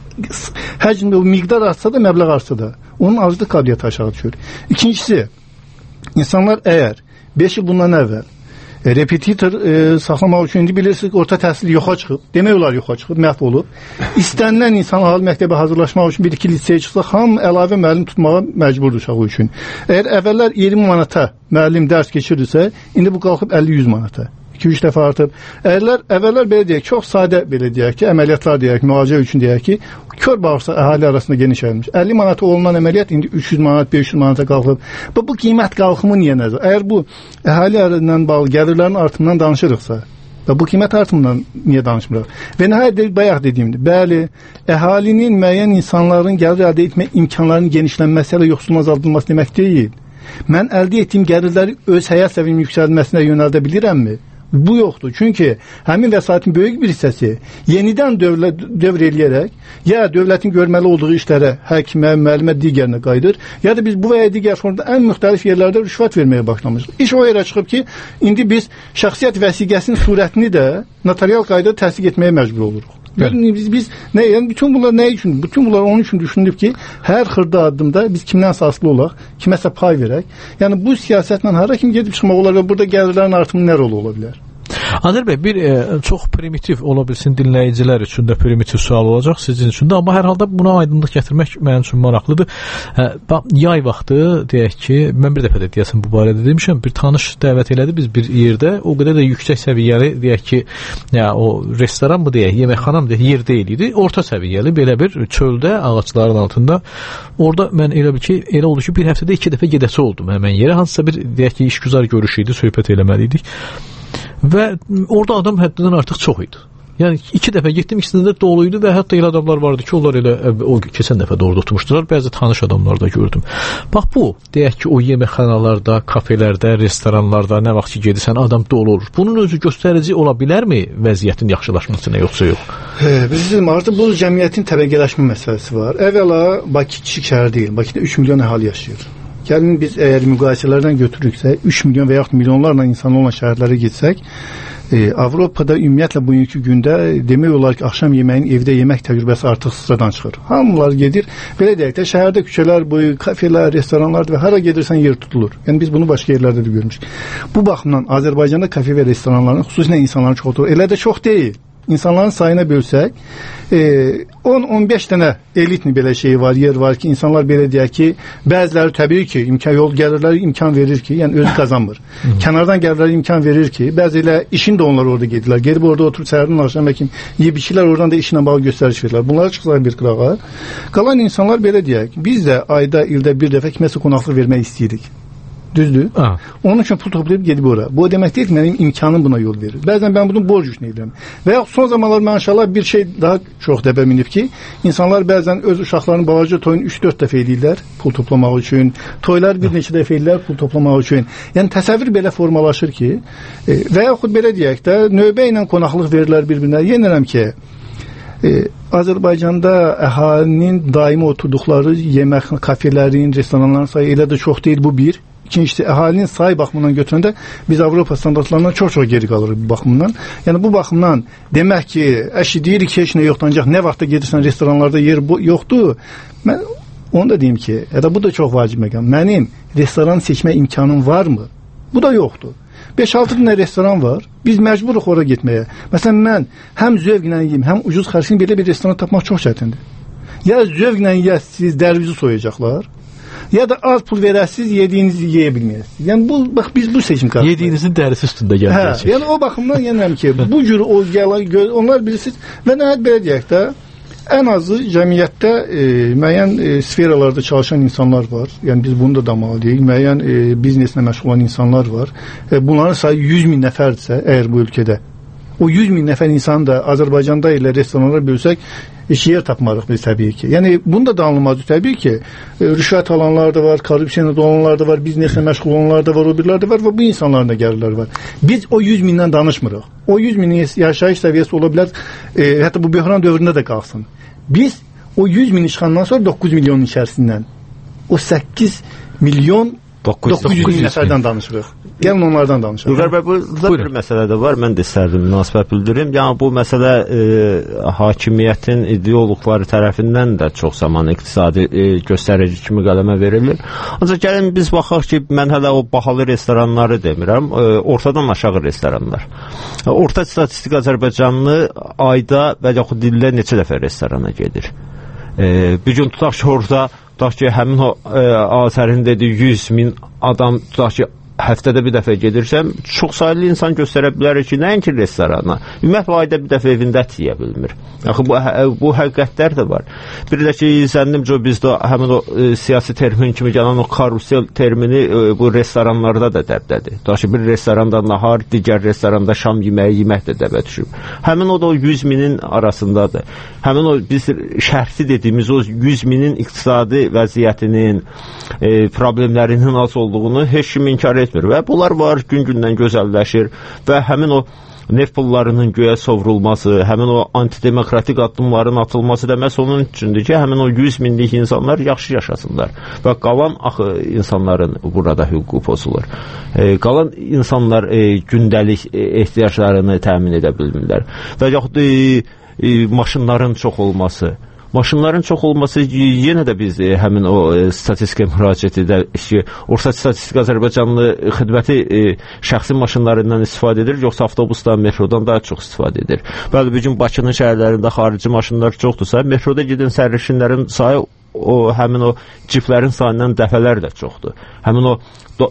həcmdə miqdar artsa da, məbləğ artsa da, onun arzı qabiliyyəti aşağı düşür. İkincisi, insanlar əgər 5 il bundan əvvəl repetitor saxlamaq üçün indi bilirsiniz, orta təhsil yoxa çıxıb, demək olar yoxa çıxıb, məhv olub. İstənilən insan ali məktəbə hazırlaşmaq üçün 1-2 liseye çıxsa, hamı əlavə müəllim tutmağa məcburdur uşağı üçün. Əgər əvvəllər 20 manata müəllim dərs keçirdirsə, indi bu qalxıb 50-100 manata. 2-3 dəfə artıb. Əvvəllər belə deyək, çox sadə belə deyək ki, əməliyyatlar deyək, müalicə üçün deyək ki, kör bağırsa əhali arasında geniş yayılmış. 50 manata olunan əməliyyat indi 300 manat, 500 manata qalxıb. Bu qiymət qalxımı niyə nəzər? Əgər bu əhali arasından bağlı gəlirlərin artımından danışırıqsa, və bu qiymət artımından niyə danışmırıq? Və nəhayət bayaq dediyimdir, bəli, əhalinin müəyyən insanların gəlir əldə etmə imkanlarının genişlənməsi ilə yoxsulluğun azaldılması demək deyil. Mən əldə etdiyim gəlirləri öz həyat səviyyəmin yüksəldilməsinə yönəldə bilirəmmi? Bu yoxdur. Çünki həmin vəsaitin böyük bir hissəsi yenidən dövr eləyərək ya dövlətin görməli olduğu işlərə, həkimə, müəllimə, digərinə qayıdır, ya da biz bu və ya digər formada ən müxtəlif yerlərdə rüşvət verməyə başlamışıq. İş o yerə çıxıb ki, indi biz şəxsiyyət vəsiqəsinin surətini də notarial qaydada təsdiq etməyə məcbur oluruq. Biz nə, yəni bütün bunlar nə üçün? Bütün bunlar onun üçün düşünülüb ki, hər xırda addımda biz kimdən əsaslı olaq, kiməsə pay verək. Yəni bu siyasətlə hara kimi gedib çıxmaq olar və burada gəlirlərin artımı nə rolu ola bilər? Azər bəy, bir çox primitiv ola bilsin dinləyicilər üçün də primitiv sual olacaq sizin üçün də, amma hər halda buna aydınlıq gətirmək mənim üçün maraqlıdır. Yay vaxtı deyək ki, mən bir dəfə də deyəsən bu barədə demişəm, bir tanış dəvət elədi biz bir yerdə, o qədər də yüksək səviyyəli deyək ki, ya o restoran mı deyək, yeməkxana mı deyək, yer deyil idi, orta səviyyəli belə bir çöldə, ağacların altında. Orada mən elə oldu ki, bir həftədə 2 dəfə gedəsi oldum həmən yerə, hansısa bir deyək ki, işgüzar görüş idi, söhbət eləməliydik. Və orada adam həddindən artıq çox idi. Yəni 2 dəfə getdim, ikisində də doluydu və hətta elə adamlar vardı ki, onlar elə o keçən dəfə də orada oturmuşdular, bəzi tanış adamlar da gördüm. Bax bu, deyək ki, o yeməkxanalarda, kafelərdə, restoranlarda nə vaxt ki gedirsən, adam dolu olur. Bunun özü göstərici ola bilərmi vəziyyətin yaxşılaşmasına, yoxsa yox? Bizim artıq bu cəmiyyətin təbəqələşmə məsələsi var. Əvvəla Bakı kiçik şəhər deyil, Bakıda 3 milyon əhali yaşayır. Gəlin biz əgər müqayisələrdən götürürüksə, 3 milyon və yaxud milyonlarla insan olan şəhərlərə getsək, Avropada ümumiyyətlə bugünkü gündə demək olar ki, axşam yeməyinin evdə yemək təcrübəsi artıq sıradan çıxır. Hamılar gedir, belə deyək də, şəhərdə küçələr boyu, kafelər, restoranlar və hara gedirsən yer tutulur. Yəni biz bunu başqa yerlərdə də görmüşük. Bu baxımdan Azərbaycanda kafe və restoranların, xüsusilə insanların çox olur. Elə də çox deyil. İnsanların sayına bölsək, 10-15 dənə elitni belə şey var, yer var ki, insanlar belə deyək ki, bəziləri təbii ki, yol gəlirləri imkan verir ki, yəni özü qazanmır. Kənardan gəlirləri imkan verir ki, bəzi elə işin də onlar orada gedirlər. Gedib orada oturub səhərdən axşam həkim yeyib içirlər, oradan da işlə bağlı göstəriş verirlər. Bunlara çıxsaq bir qırağa. Qalan insanlar belə deyək, biz də ayda, ildə bir dəfə kiməsə qonaqlıq vermək istəyirik. Düzdür? Onun üçün pul toplayıb gedib ora. Bu demək deyil ki, mənim imkanım buna yol verir. Bəzən mən bunu borc yükünə edirəm. Və ya son zamanlar maşallah bir şey daha çox dəbə minib ki, insanlar bəzən öz uşaqlarının balaca toyunu 3-4 dəfə edirlər pul toplamaq üçün. Toylar bir neçə dəfə edirlər pul toplamaq üçün. Yəni təsəvvür belə formalaşır ki, və yaxud belə deyək də, növbə ilə qonaqlıq verirlər bir-birinə. Yenirəm ki, Azərbaycanda əhalinin daimi oturduqları yemək, kafelerin, restoranların sayı elə də çox deyil, bu bir. İkincisi, əhalinin sayı baxımından götürəndə biz Avropa standartlarından çox-çox geri qalırıq bu baxımdan. Yəni bu baxımdan demək ki, əşi deyirik ki, heç nə yoxdur, ancaq nə vaxtda gedirsən restoranlarda yer yoxdur. Mən onu da deyim ki, bu da çox vacib məqam. Mənim restoran seçmə imkanım varmı? Bu da yoxdur. 5-6 dənə restoran var. Biz məcburuq ora getməyə. Məsələn, mən həm zövqlə yeyim, həm ucuz xərcliyim, belə bir restoran tapmaq çox çətindir. Ya zövqlə yeyəsiniz, dərvizi soyacaqlar, ya da az pul verəsiniz, yediyinizi yeyə bilməyəsiniz. Yəni bu bax biz bu seçim qarşısındayıq. Yediyinizin dərisi üstündə gələcək. Yəni o baxımdan yenirəm ki, bu cür onlar bilirsiniz və nəhayət belə deyək də, ən azı cəmiyyətdə müəyyən sferalarda çalışan insanlar var. Yəni biz bunu da damalıyıq. Müəyyən bizneslə məşğul olan insanlar var. Bunların sayı 100 min nəfərdirsə, əgər bu ölkədə, o 100 min nəfər insanı da Azərbaycanda ilə restoranlara bölsək, iş yer tapmarıq biz təbii ki. Yəni bunu da danılmazdır təbii ki. Rüşvət alanlar da var, korrupsiyada olanlar da var, bizneslə məşğul olanlar da var, o birlər də var və bu insanların da gəlirləri var. Biz o 100 mindən danışmırıq. O 100 minin yaşayış səviyyəsi ola bilər, hətta bu böhran dövründə də qalsın. Biz o 100 min çıxandan sonra 9 milyonun içərisindən o 8 milyon 900 min nəfərdən danışırıq. Gəlin onlardan danışalım. İlqar bəy, burada bir məsələ də var. Mən də istərdim münasibət bildirim. Yəni bu məsələ hakimiyyətin ideoloqları tərəfindən də çox zaman iqtisadi göstərici kimi qələmə verilir. Ancaq gəlin biz baxaq ki, mən hələ o bahalı restoranları demirəm, ortadan aşağı restoranlar. Orta statistik Azərbaycanlı ayda və yaxud ildə neçə dəfə restorana gedir? Bir gün tutaq ki, orada həmin o Azərin dediyi 100 min adam tutaq ki, həftədə bir dəfə gedirsəm, çox sayılı insan göstərə bilər ki, nəinki restorana, ümumiyyətlə ayda bir dəfə evində ət yeyə bilmir. Yaxı, bu həqiqətlər də var. Bir də ki, zənnimcə bizdə həmin o siyasi termin kimi gələn o karusel termini bu restoranlarda da dəbdədir. Tutaq ki, bir restoranda nahar, digər restoranda şam yeməyi yemək də dəbə düşüb. Həmin o da o 100 minin arasındadır. Həmin o biz şərti dediyimiz o 100 minin iqtisadi vəziyyətinin, problemlərinin az olduğunu heç kim inkar etmir. Və bunlar var, gün-gündən gözəlləşir və həmin o neft pullarının göyə sovrulması, həmin o antidemokratik addımların atılması da məhz onun üçündür ki, həmin o 100 minlik insanlar yaxşı yaşasınlar və qalan axı insanların burada hüququ pozulur. Qalan insanlar gündəlik ehtiyaclarını təmin edə bilmirlər. Və yaxud maşınların çox olması. Maşınların çox olması yenə də biz həmin o statistikə müraciət edək ki, orta statistik Azərbaycanlı xidməti şəxsi maşınlarından istifadə edir, yoxsa avtobusdan, metrodan daha çox istifadə edir. Bəli, bugün Bakının şəhərlərində xarici maşınlar çoxdursa, metroda gedən sərnişinlərin sayı həmin o ciplərin sayından dəfələrlə çoxdur. Həmin o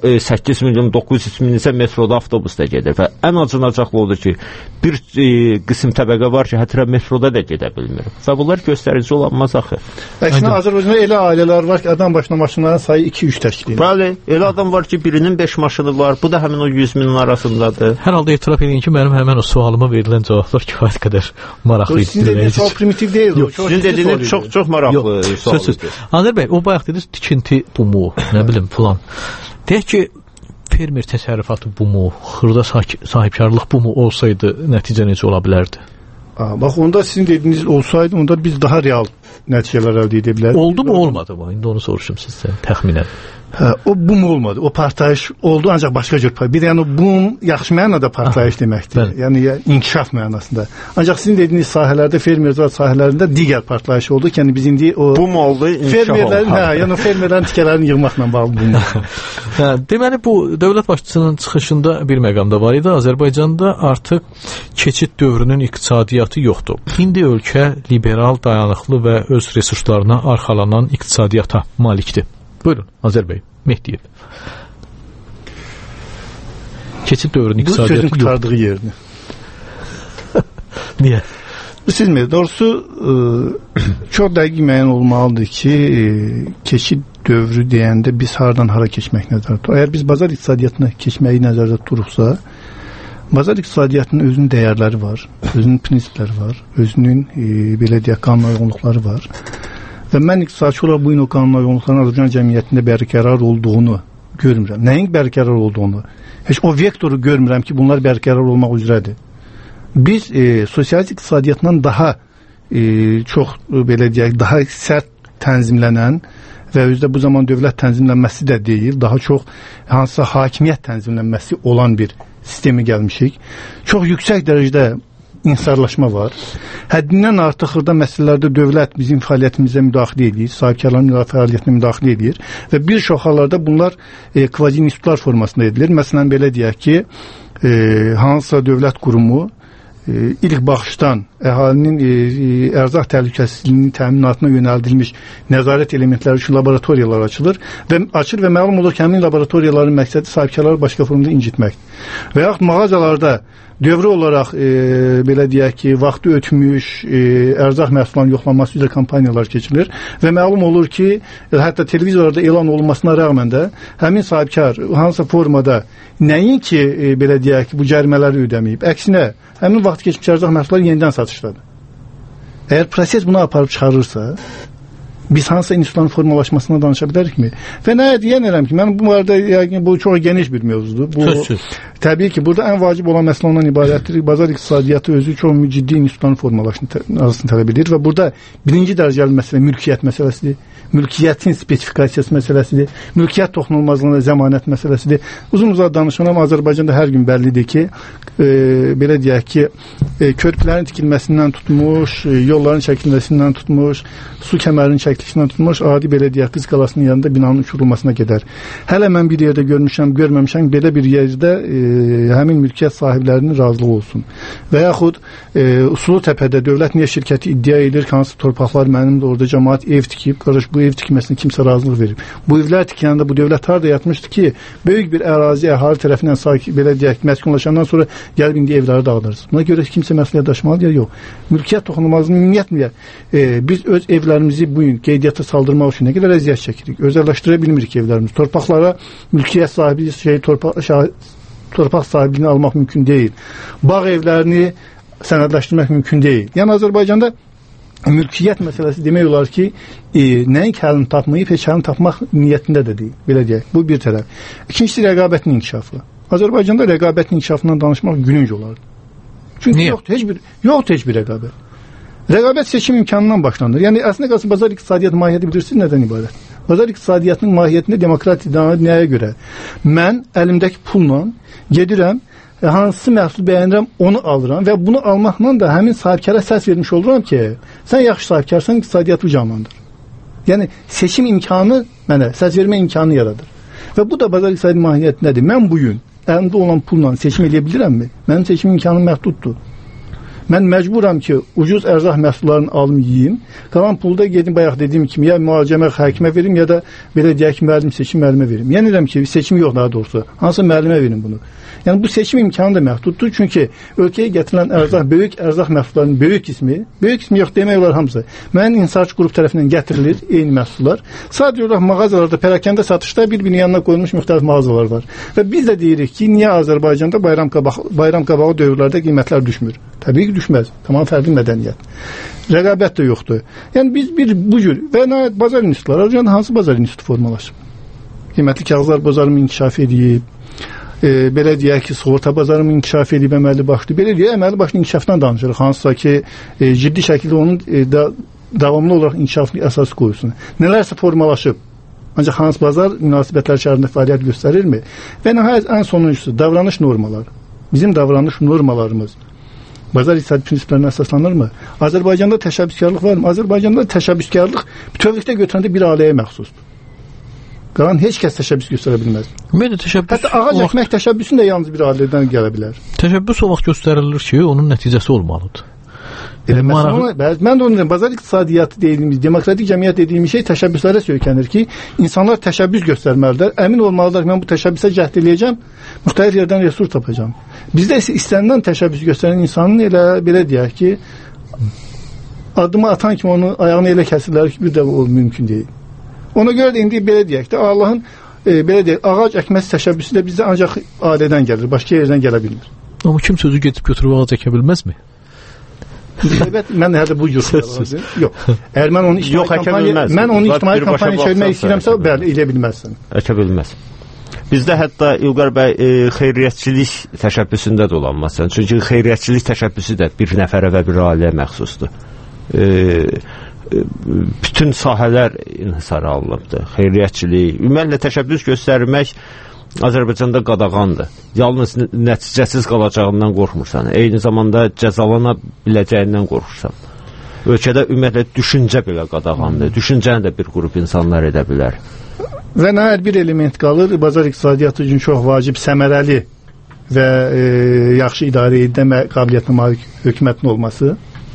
8 milyon, 900 min isə metroda, avtobusda gedir və ən acınacaqlı odur ki, bir qism təbəqə var ki, hətta metroda da gedə bilmir və bunlar göstərici olanmaz axı. Əksinə, Azərbaycanda elə ailələr var ki, adam başına maşınların sayı 2-3 təşkil edir. Bəli, elə adam var ki, birinin 5 maşını var, bu da həmin o 100 minin arasındadır. Hər halda etiraf edin ki, mənim həmin o sualıma verilən cavablar kifayət qədər maraqlı idi. Sizin dediyiniz çox primitiv deyil. Sizin dediyiniz çox maraqlı sualdır. Azər bəy, o bayaq dediniz, tikinti bumu, nə bilim, filan. Deyək ki, fermer təsərrüfatı bumu, xırda sahibkarlıq bumu olsaydı, nəticə necə ola bilərdi? Bax, onda sizin dediyiniz olsaydı, onda biz daha real nəticələr əldə edə bilərdik. Oldu mu, olmadı mı? İndi onu soruşum sizdən, təxminən. O bum olmadı. O partlayış oldu, ancaq başqa cür partlayış. Bir yəni o bum yaxşı mənada partlayış deməkdir. Yəni inkişaf mənasında. Ancaq sizin dediyiniz sahələrdə, fermerlər sahələrində digər partlayış oldu. Yəni biz indi o bum oldu, inkişaf oldu. Yəni fermerlərin tikələrini yığmaqla bağlı bum. Deməli bu dövlət başçısının çıxışında bir məqam da var idi. Azərbaycanda artıq keçid dövrünün iqtisadiyyatı yoxdur. İndi ölkə liberal, dayanıqlı və öz resurslarına arxalanan iqtisadiyyata malikdir. Buyurun, Azər bəy, Mehdiyev. Keçid dövrünün iqtisadiyyatı yoxdur. Bu sözün qutardığı yerini. Niyə? Doğrusu çox dəqiq müəyyən olmalıdır ki, keçid dövrü deyəndə biz hardan hara keçmək nəzərdə tuturuq? Əgər biz bazar iqtisadiyyatına keçməyi nəzərdə tuturuqsa, bazar iqtisadiyyatının özünün dəyərləri var, özünün prinsipləri var, özünün belə deyək qanun uyğunluqları var. Və mən iqtisadçı olaraq bu gün o qanun uyğunluqların Azərbaycan cəmiyyətində bərqərar olduğunu görmürəm. Nəyin bərqərar olduğunu? Heç o vektoru görmürəm ki, bunlar bərqərar olmaq üzrədir. Biz sosialist iqtisadiyyatdan daha çox belə deyək, daha sərt tənzimlənən və özdə bu zaman dövlət tənzimlənməsi də deyil, daha çox hansısa hakimiyyət tənzimlənməsi olan bir sistemi gəlmişik. Çox yüksək dərəcədə insarlaşma var. Həddindən artıq xırda məsələlərdə dövlət bizim fəaliyyətimizə müdaxilə edir, sahibkarların fəaliyyətinə müdaxilə edir və bir çox hallarda bunlar kvazi institutlar formasında edilir. Məsələn, belə deyək ki, hansısa dövlət qurumu ilk baxışdan əhalinin ərzaq təhlükəsizliyinin təminatına yönəldilmiş nəzarət elementləri üçün laboratoriyalar açılır və məlum olur ki, həmin laboratoriyaların məqsədi sahibkarları başqa formada incitməkdir. Və yaxud mağazalarda dövrü olaraq belə deyək ki, vaxtı ötmüş ərzaq məhsullarının yoxlanması üzrə kampaniyalar keçirilir və məlum olur ki, hətta televizorlarda elan olunmasına rəğmən də həmin sahibkar hansısa formada nəinki belə deyək ki, bu cərimələri ödəməyib, əksinə həmin vaxt keçmiş ərzaq məhsulları yenidən satışdadır. Əgər proses bunu aparıb çıxarırsa, biz hansısa institutların formalaşmasına danışa bilərikmi? Və nə deyənərəm ki, mən bu arada bu çox geniş bir mövzudur. Bu təbii ki, burada ən vacib olan məsələ ondan ibarətdir. Bazar iqtisadiyyatı özü çox ciddi institutların formalaşmasını tələb edir və burada birinci dərəcəli məsələ mülkiyyət məsələsidir. Mülkiyyətin spesifikasiyası məsələsidir. Mülkiyyət toxunulmazlığına zəmanət məsələsidir. Uzun-uzaq danışıram, Azərbaycanda hər gün bəllidir ki, belə deyək ki, körpülərin tikilməsindən tutmuş, yolların çəkilməsindən tutmuş, su kəmərinin çəkilməsindən tutmuş, adi belə deyək, qız qalasının yanında binanın uçurulmasına gedər. Hələ mən bir yerdə görməmişəm, belə bir yerdə həmin mülkiyyət sahiblərinin razılığı olsun. Və yaxud Usulu Təpədə dövlət niyə şirkəti iddia edir ki, hansı torpaqlar mənimdir, orada cəmaət ev tikib, qarış bu ev tikməsinə kimsə razılıq verib. Bu evlər tikiləndə bu dövlət harada yatmışdı ki, böyük bir ərazi əhali tərəfindən belə deyək, məskunlaşandan sonra gəlib indi evləri dağıdırız. Buna görə kimsə məsuliyyət daşımalı ya yox. Mülkiyyət toxunulmazlığının ümumiyyətlə biz öz evlərimizi bu gün qeydiyyata saldırmaq üçün nə qədər əziyyət çəkirik. Özəlləşdirə bilmirik evlərimizi. Torpaqlara mülkiyyət sahibi torpaq sahibliyini almaq mümkün deyil. Bağ evlərini sənədləşdirmək mümkün deyil. Yəni Azərbaycanda mülkiyyət məsələsi demək olar ki, nəinki həlini tapmayıb, heç həlini tapmaq niyyətində də deyil. Belə deyək, bu bir tərəf. İkincisi, rəqabətin inkişafı. Azərbaycanda rəqabətin inkişafından danışmaq gülünc olardı. Çünki yoxdur heç bir rəqabət. Rəqabət seçim imkanından başlanır. Yəni, əslində qalsa bazar iqtisadiyyat mahiyyəti bilirsiniz nədən ibarət? Bazar iqtisadiyyatının mahiyyətində demokratiya nəyə görə? Mən əlimdəki pulla gedirəm, hansı məhsul bəyənirəm, onu alıram və bunu almaqla da həmin sahibkara səs vermiş oluram ki, sən yaxşı sahibkarsan, iqtisadiyyatı canlandır. Yəni, seçim imkanı mənə səs vermə imkanı yaradır. Və bu da bazar iqtisadi mahiyyətindədir. Mən bugün əlimdə olan pulla seçim edə bilirəmmi? Mənim seçim imkanım məhduddur. Mən məcburam ki, ucuz ərzaq məhsullarını alım, yiyim. Qalan pulda gedim, bayaq dediyim kimi, ya müalicəmə həkimə verim, ya da belə deyək ki, müəllimə verim. Yəni deyirəm ki, seçim yox daha doğrusu. Hansı müəllimə verim bunu? Yəni bu seçim imkanı da məhduddur. Çünki ölkəyə gətirilən ərzaq, böyük ərzaq məhsullarının böyük qismi yox demək olar hamısı. Mənim insarç qrup tərəfindən gətirilir eyni məhsullar. Sadəcə olaraq mağazalarda, pərakəndə satışda bir-birinin yanına qoyulmuş müxtəlif mağazalar var. Və biz də deyirik ki, niyə Azərbaycanda bayram qabağı dövrlərdə qiymətlər düşmür? Təbii ki, düşməz. Tamam fərqli mədəniyyət. Rəqabət də yoxdur. Yəni biz bu cür və nəhayət bazar institutları, Azərbaycanda hansı bazar institutu formalaşıb? Qiymətli kağızlar bazarımı inkişaf edib, belə deyək ki, sığorta bazarımı inkişaf edib, əməlli başlı. Belə deyək, əməlli başlı inkişafdan danışırıq. Hansısa ki, ciddi şəkildə onun davamlı olaraq inkişaflı əsas qoyulsun. Nələrsə formalaşıb. Ancaq hansı bazar münasibətlər şərində fəaliyyət göstərirmi? Və nəhayət ən sonuncusu, davranış normaları. Bizim davranış normalarımız bazar iqtisadi prinsiplərinə əsaslanırmı? Azərbaycanda təşəbbüskarlıq varmı? Azərbaycanda təşəbbüskarlıq bütövlükdə götürəndə bir ailəyə məxsusdur. Qalan heç kəs təşəbbüs göstərə bilməz. Hətta ağac əkmək təşəbbüsün də yalnız bir ailədən gələ bilər. Təşəbbüs o vaxt göstərilir ki, onun nəticəsi olmalıdır. Mən də onu deyim, bazar iqtisadiyyatı dediyimiz, demokratik cəmiyyət dediyimiz şey təşəbbüslərə söykənir ki, insanlar təşəbbüs göstərməlidir. Əmin olmalıdır ki, mən bu təşəbbüsə cəhd eləyəcəm, müxtəlif yerdən resurs tapacağam. Bizdə isə istənilən təşəbbüs göstərən insanın elə belə deyək ki, adımı atan kimi onu ayağını elə kəsirlər ki, bir də o mümkün deyil. Ona görə də indi belə deyək də, Allahın belə deyək, ağac əkməsi təşəbbüsü də bizdə ancaq adədən gəlir, başqa yerdən gələ bilmir. Amma kim sözü gedib götürüb ağac əkə bilməzmi? Evet, mən hələ bu yoxdur. Yox. Əgər mən onu ictimai kampaniya çevirmək istəyirəmsə, bəli, elə bilməzsən. Əkə bilməz. Bizdə hətta İlqar bəy xeyriyyətçilik təşəbbüsündə də olan məsələn. Çünki xeyriyyətçilik təşəbbüsü də bir nəfərə və bir ailəyə məxsusdur. Bütün sahələr inhisara alınıbdır. Xeyriyyətçilik, ümumiyyətlə təşəbbüs göstərmək Azərbaycanda qadağandır. Yalnız nəticəsiz qalacağından qorxmursan. Eyni zamanda cəzalana biləcəyindən qorxursan. Ölkədə ümumiyyətlə düşüncə belə qadağandır. Düşüncəni də bir qrup insanlar edə bilər. Və hər bir element qalır, bazar iqtisadiyyatı üçün çox vacib, səmərəli və yaxşı idarə etmə qabiliyyətinə malik hökumətin olması.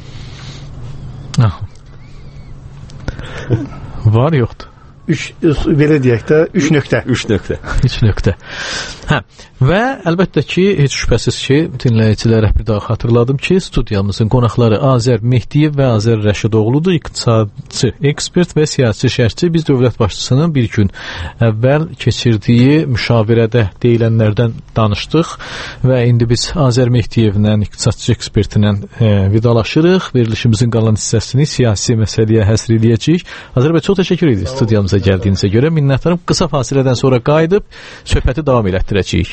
Var, yoxdur. Belə deyək də, 3 nöqtə. 3 nöqtə. Hə, və əlbəttə ki, heç şübhəsiz ki, dinləyicilərə bir daha xatırladım ki, studiyamızın qonaqları Azər Mehdiyev və Azər Rəşidoğludur, iqtisadçı, ekspert və siyasi şərhçi. Biz dövlət başçısının bir gün əvvəl keçirdiyi müşavirədə deyilənlərdən danışdıq və indi biz Azər Mehdiyevlə, iqtisadçı ekspertinlə vidalaşırıq. Verilişimizin qalan hissəsini siyasi məsələyə həsr edəcəyik. Azər bəy, çox təşəkkür edirik studiyamıza gəldiyinizə görə. Minnətdarım. Qısa fasilədən sonra qayıdıb söhbəti davam elətdirəcəyik.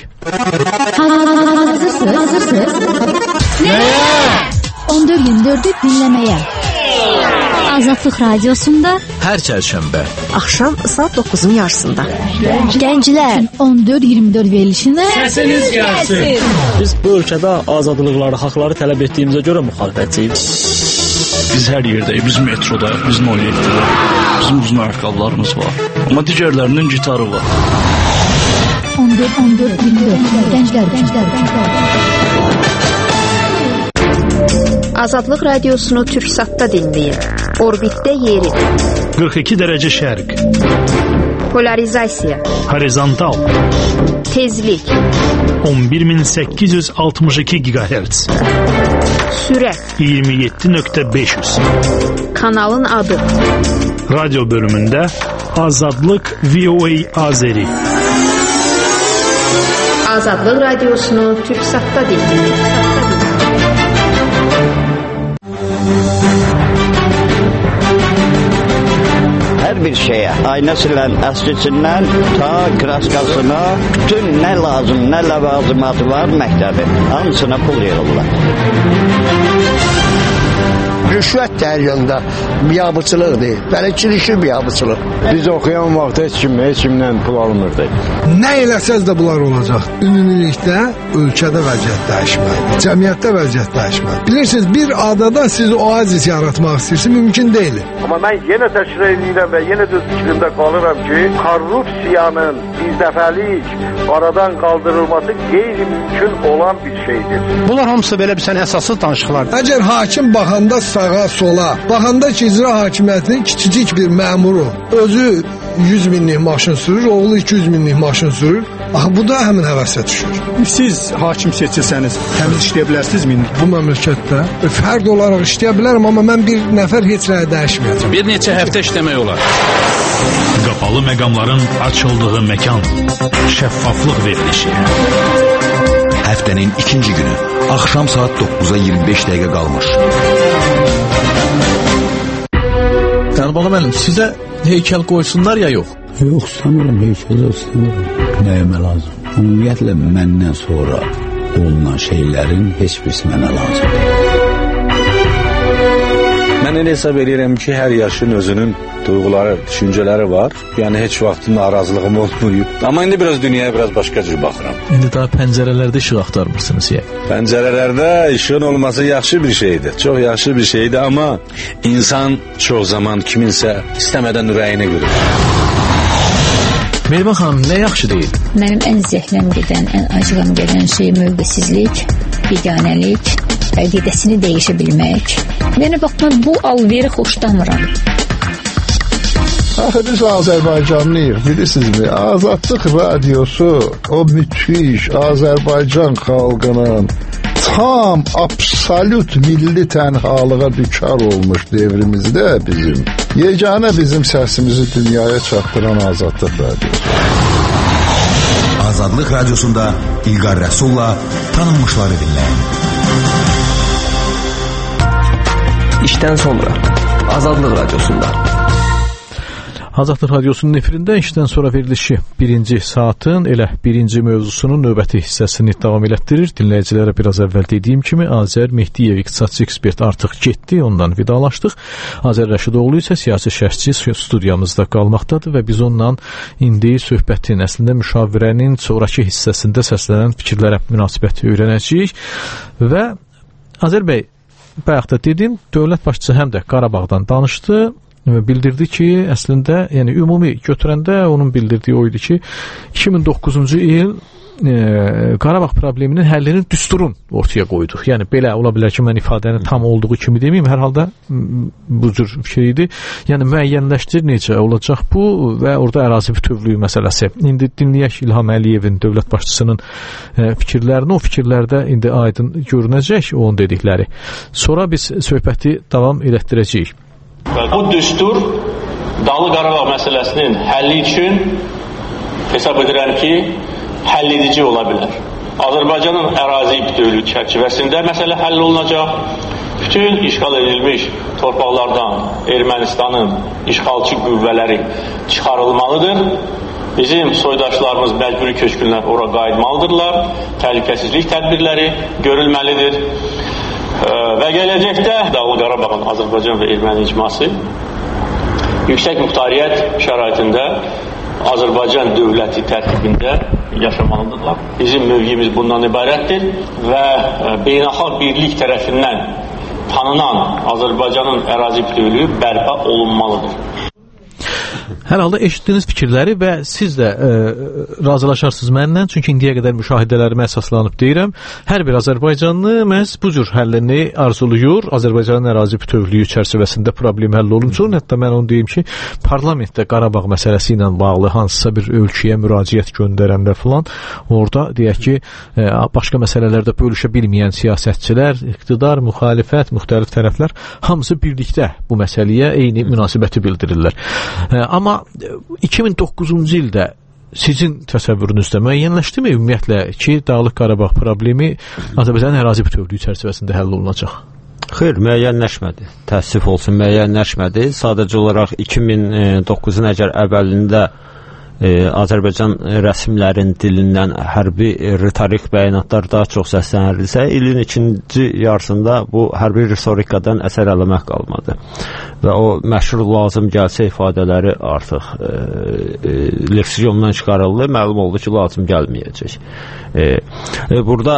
Hazırsınız? Nəyə? 14-24-ü dinləməyə. Azadlıq radiosunda hər çərşənbə axşam saat 9-un yarısında. Gənclər 14-24 verilişinə səsiniz gəlsin. Biz bu ölkədə azadlıqları, haqları tələb etdiyimizə görə müxalifətçiyik. Biz hər yerdəyik, biz metrodayıq, biz 07-də. Bizim uzun ayaqqabılarımız var. Amma digərlərinin gitarı var. 14-24 Gənclər. Azadlıq radiosunu Türksatda dinləyin. Orbitdə yeri. 42 dərəcə şərq. Polarizasiya. Horizontal. Tezlik. 11862 GHz. Sürət. 27.500. Kanalın adı. Radyo bölümündə Azadlıq VOA Azeri. Azadlıq radiosunu Türksatda dinləyin. Hər bir şeyə, ayna silən əskisindən ta kraskasına, bütün nə lazım, nə ləvazimatı var məktəbi, hamısına pul yığırlar. Rüşvət dəryanında biabıçılıq deyil, bələdçilikli biabıçılıq. Biz oxuyan vaxt heç kimdən pul almırdı. Nə eləsəz də bunlar olacaq. Ümumilikdə ölkədə vəziyyət dəyişməlidir, cəmiyyətdə vəziyyət dəyişməlidir. Bilirsiniz, bir adada siz oazis yaratmaq istəyirsiniz, mümkün deyil. Amma mən yenə təkrar edirəm və yenə də fikrimdə qalıram ki, korrupsiyanın birdəfəlik aradan qaldırılması qeyri-mümkün olan bir şeydir. Bunlar hamısı belə bir sən əsassız danışıqlardır. Əgər hakim baxanda sağa, sola, baxanda ki, icra hakimiyyətinin kiçicik bir məmuru özü 100 minlik maşın sürür, oğlu 200 minlik maşın sürür. Axı, bu da həmin həvəsə düşür. Siz hakim seçilsəniz, təmiz işləyə bilərsiniz mi? Bu məmləkətdə fərd olaraq işləyə bilərəm, amma mən bir nəfər heç nəyə dəyişməyəcəm. Bir neçə həftə işləmək olar. Qapalı məqamların açıldığı məkan. Şəffaflıq verilişi. Həftənin ikinci günü. Axşam saat 9-a 25 dəqiqə qalmış. Qanbala müəllim, sizə heykəl qoysunlar ya yox? Yox, sanırım heykəl istəmirəm. Nəyimə lazım? Ümumiyyətlə, məndən sonra olunan şeylərin heç birisi mənə lazımdır. Mən elə hesab edirəm ki, hər yaşın özünün duyğuları, düşüncələri var. Yəni heç vaxt narazılığım olmayıb. Amma indi biraz dünyaya biraz başqa cür baxıram. İndi daha pəncərələrdə işıq axtarmırsınız ya. Pəncərələrdə işığın olması yaxşı bir şeydir. Çox yaxşı bir şeydir, amma insan çox zaman kiminsə istəmədən ürəyinə görür. Mehriban xanım, nə yaxşı deyil? Mənim ən zəhləm gedən, ən acığım gedən şey mövqesizlik, biganəlik, əqidəsini dəyişə bilmək. Yəni, bax, mən bu alveri xoşlamıram. Axı biz Azərbaycanlıyıq, bilirsinizmi? Azadlıq radiosu o müthiş Azərbaycan xalqının tam absolut milli tənhalığa düçar olmuş devrimizdə bizim yeganə bizim səsimizi dünyaya çatdıran Azadlıq Radiosu. Azadlıq Radiosunda İlqar Rəsulla tanınmışları dinləyin. İşdən sonra Azadlıq Radiosunda. Azadlıq Radiosunun efirində işdən sonra verilişi birinci saatın elə birinci mövzusunun növbəti hissəsini davam elətdirir. Dinləyicilərə biraz əvvəl dediyim kimi Azər Mehdiyev iqtisadçı ekspert artıq getdi, ondan vidalaşdıq. Azər Rəşidoğlu isə siyasi şərhçi studiyamızda qalmaqdadır və biz onunla indi söhbətin, əslində müşavirənin sonraki hissəsində səslənən fikirlərə münasibət öyrənəcəyik. Və Azər bəy, bayaq da dedim, dövlət başçısı həm də Qarabağdan danışdı. Bildirdi ki, əslində, yəni ümumi götürəndə onun bildirdiyi o idi ki, 2009-cu il Qarabağ probleminin həllinin düsturun ortaya qoyduq. Yəni belə ola bilər ki, mən ifadənin tam olduğu kimi deməyim, hər halda bu cür fikir idi. Yəni müəyyənləşdir necə olacaq bu və orada ərazi bütövlüyü məsələsi. İndi dinləyək İlham Əliyevin, dövlət başçısının fikirlərini, o fikirlərdə indi aydın görünəcək onun dedikləri. Sonra biz söhbəti davam elətdirəcəyik. Bu düstur Dağlıq Qarabağ məsələsinin həlli üçün hesab edirəm ki, həll edici ola bilər. Azərbaycanın ərazi bütövlüyü çərçivəsində məsələ həll olunacaq. Bütün işğal edilmiş torpaqlardan Ermənistanın işğalçı qüvvələri çıxarılmalıdır. Bizim soydaşlarımız məcburi köçkünlər ora qayıtmalıdırlar. Təhlükəsizlik tədbirləri görülməlidir. Və gələcəkdə Dağlıq Qarabağın Azərbaycan və Erməni icması yüksək muxtariyyət şəraitində Azərbaycan dövləti tərkibində yaşamalıdırlar. Bizim mövqeyimiz bundan ibarətdir və beynəlxalq birlik tərəfindən tanınan Azərbaycanın ərazi bütövlüyü bərpa olunmalıdır. Hər halda eşitdiyiniz fikirləri və siz də razılaşarsınız mənlə, çünki indiyə qədər müşahidələrimə əsaslanıb deyirəm, hər bir Azərbaycanlı məhz bu cür həllini arzuluyur. Azərbaycanın ərazi bütövlüyü çərçivəsində problem həll olunsun. Hətta mən onu deyim ki, parlamentdə Qarabağ məsələsi ilə bağlı hansısa bir ölkəyə müraciət göndərəndə filan, orada deyək ki, başqa məsələlərdə bölüşə bilməyən siyasətçilər, iqtidar, müxalifət, müxtəlif tərəflər hamısı birlikdə bu məsələyə eyni münasibəti bildirirlər. Amma 2009-cu ildə sizin təsəvvürünüzdə müəyyənləşdimi ümumiyyətlə ki, Dağlıq Qarabağ problemi Azərbaycanın ərazi bütövlüyü çərçivəsində həll olunacaq? Xeyr, müəyyənləşmədi. Təəssüf olsun, müəyyənləşmədi. Sadəcə olaraq 2009-un əgər əvvəlində Azərbaycan rəsmlərin dilindən hərbi retorik bəyanatlar daha çox səslənirsə, ilin ikinci yarısında bu hərbi retorikadan əsər əlamək qalmadı. Və o məşhur lazım gəlsə ifadələri artıq leksiyondan çıxarıldı, məlum oldu ki, lazım gəlməyəcək. Burada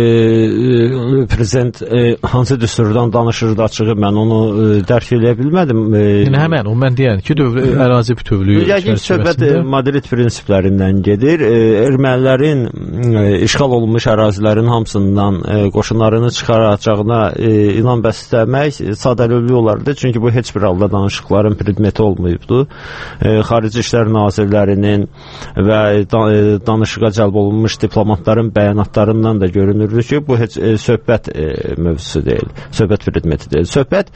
prezident hansı düsturdan danışırdı açığı, mən onu dərk edə bilmədim. Həmən, o mən deyən ki, ərazi bütövlüyü çərçivəsində Madrid prinsiplərindən gedir. Ermənilərin işğal olunmuş ərazilərin hamısından qoşunlarını çıxaracağına inan bəsləmək sadəlövlü olardı. Çünki bu heç bir halda danışıqların predmeti olmayıbdı. Xarici İşlər Nazirlərinin və danışığa cəlb olunmuş diplomatların bəyanatlarından da görünürdü ki, bu heç söhbət mövzusu deyil, söhbət predmeti deyil. Söhbət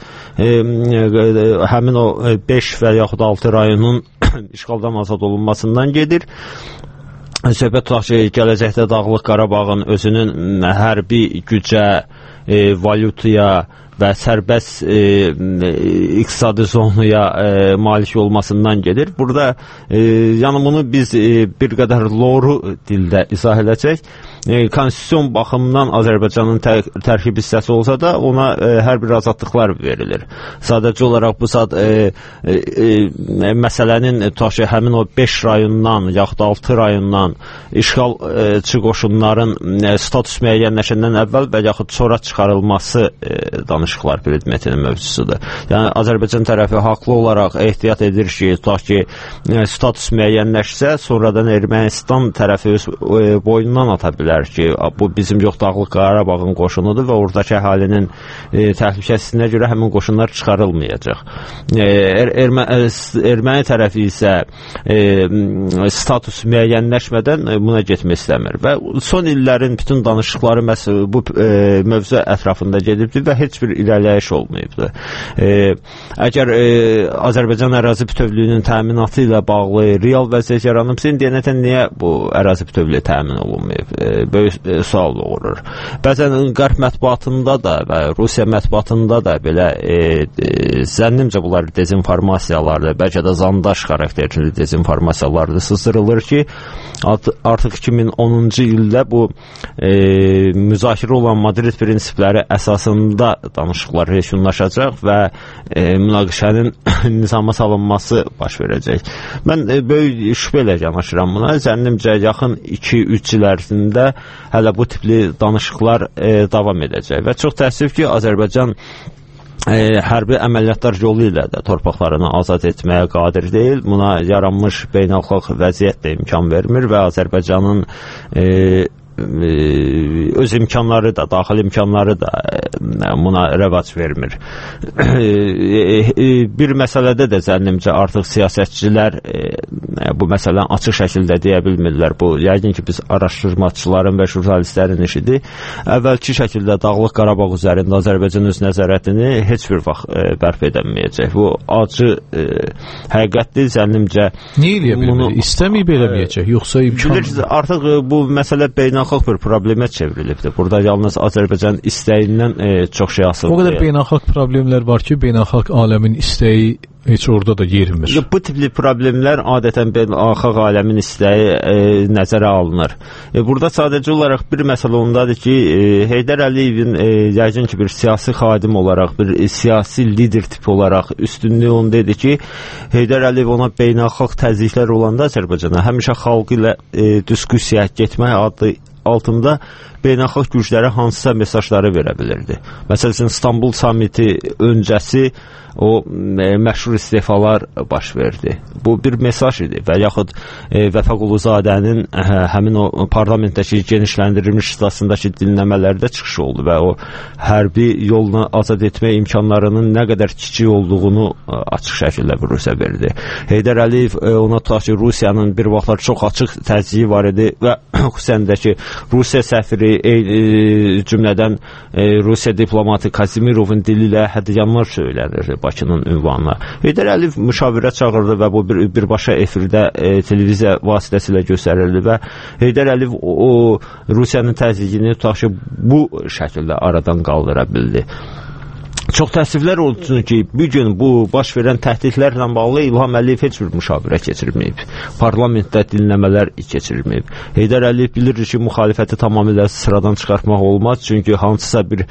həmin o 5 və yaxud 6 rayonun işğaldan azad olunmasından gedir. Söhbət tutaq ki, gələcəkdə Dağlıq Qarabağın özünün hərbi gücə, valyutaya və sərbəst iqtisadi zonuya malik olmasından gedir. Burada yəni bunu biz bir qədər loru dildə izah edəcək. Konstitusiyon baxımından Azərbaycanın tərkib hissəsi olsa da ona hər bir azadlıqlar verilir. Sadəcə olaraq bu saat məsələnin tutaq ki, həmin o 5 rayondan yaxud 6 rayondan işğalçı qoşunların status müəyyənləşəndən əvvəl və yaxud sonra çıxarılması danışıqlar predmetinin mövzusudur. Yəni Azərbaycan tərəfi haqlı olaraq ehtiyat edir ki, tutaq ki, status müəyyənləşsə, sonradan Ermənistan tərəfi öz boynundan ata bilər bilər ki, bu bizim yox Dağlıq Qarabağın qoşunudur və oradakı əhalinin təhlükəsizliyinə görə həmin qoşunlar çıxarılmayacaq. Erməni tərəfi isə status müəyyənləşmədən buna getmək istəmir və son illərin bütün danışıqları məhz bu mövzu ətrafında gedibdir və heç bir irəliləyiş olmayıbdır. Əgər Azərbaycan ərazi bütövlüyünün təminatı ilə bağlı real vəziyyət yaranıbsa, indiyənətən niyə bu ərazi bütövlüyü təmin olunmayıb? Böyük sual doğurur. Bəzən Qərb mətbuatında da və Rusiya mətbuatında da belə zənnimcə bunlar dezinformasiyalardır, bəlkə də zandaş xarakterli dezinformasiyalardır sızdırılır ki, artıq 2010-cu ildə bu müzakirə olan Madrid prinsipləri əsasında danışıqlar yekunlaşacaq və münaqişənin nizama salınması baş verəcək. Mən böyük şübhə ilə yanaşıram buna. Zənnimcə yaxın 2-3 il ərzində hələ bu tipli danışıqlar davam edəcək və çox təəssüf ki, Azərbaycan hərbi əməliyyatlar yolu ilə də torpaqlarını azad etməyə qadir deyil. Buna yaranmış beynəlxalq vəziyyət də imkan vermir və Azərbaycanın öz imkanları da, daxili imkanları da buna rəvac vermir. Bir məsələdə də zənnimcə artıq siyasətçilər bu məsələni açıq şəkildə deyə bilmirlər. Bu, yəqin ki, biz araşdırmaçıların və jurnalistlərin işidir. Əvvəlki şəkildə Dağlıq Qarabağ üzərində Azərbaycan öz nəzarətini heç bir vaxt bərpa edəməyəcək. Bu acı həqiqətdir, zənnimcə. Niyə eləyə bilmir? İstəməyib eləməyəcək, yoxsa imkan? Bilirsiniz, artıq bu məsələ beynəlxalq bir problemə çevrilibdir. Burada yalnız Azərbaycan istəyindən çox şey asılıdır. O qədər beynəlxalq problemlər var ki, beynəlxalq aləmin istəyi heç orada da yerimir. Bu tipli problemlər adətən beynəlxalq aləmin istəyi nəzərə alınır. Burada sadəcə olaraq bir məsələ ondadır ki, Heydər Əliyevin yəqin ki, bir siyasi xadim olaraq, bir siyasi lider tipi olaraq üstünlüyü onda idi ki, Heydər Əliyev ona beynəlxalq təzyiqlər olanda Azərbaycana həmişə xalq ilə diskussiya getmək adı altında beynəlxalq güclərə hansısa mesajları verə bilirdi. Məsələn, İstanbul samiti öncəsi o məşhur istefalar baş verdi. Bu bir mesaj idi və yaxud Vəfa Quluzadənin həmin o parlamentdəki genişləndirilmiş iclasındakı dinləmələrdə çıxışı oldu və o hərbi yolunu azad etmə imkanlarının nə qədər kiçik olduğunu açıq şəkildə büruzə verdi. Heydər Əliyev ona tutaq ki, Rusiyanın bir vaxtlar çox açıq təzyiqi var idi və xüsusən də ki, Rusiya səfiri cümlədən Rusiya diplomatı Kazimirovun dili ilə hədyanlar söylənir Bakının ünvanına. Heydər Əliyev müşavirə çağırdı və bu birbaşa efirdə televiziya vasitəsilə göstərildi və Heydər Əliyev o Rusiyanın təzyiqini tutaq ki, bu şəkildə aradan qaldıra bildi. Çox təəssüflər olsun ki, bir gün bu baş verən təhdidlərlə bağlı İlham Əliyev heç bir müşavirə keçirməyib. Parlamentdə dinləmələr keçirilməyib. Heydər Əliyev bilir ki, müxalifəti tamamilə sıradan çıxartmaq olmaz. Çünki hansısa bir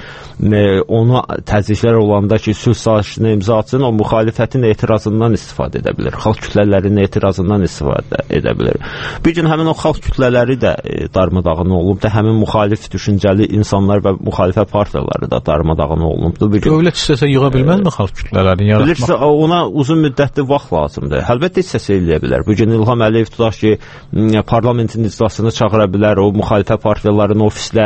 onu təzyiqlər olanda ki, sülh sazişinə imza atsın, o müxalifətin etirazından istifadə edə bilir. Xalq kütlələrinin etirazından istifadə edə bilir. Bir gün həmin o xalq kütlələri də darmadağın olub da, həmin müxalif düşüncəli insanlar və müxalifət partiyaları da darmadağın olubdur. Dövlət hissəsə yığa bilməzmi xalq kütlələrini yaratmaq? Bilirsə, ona uzun müddətli vaxt lazımdır. Əlbəttə hissəsə eləyə bilər. Bugün İlham Əliyev tutaq ki, parlamentin iclasını çağıra bilər, o müxalifət partiyalarının ofislə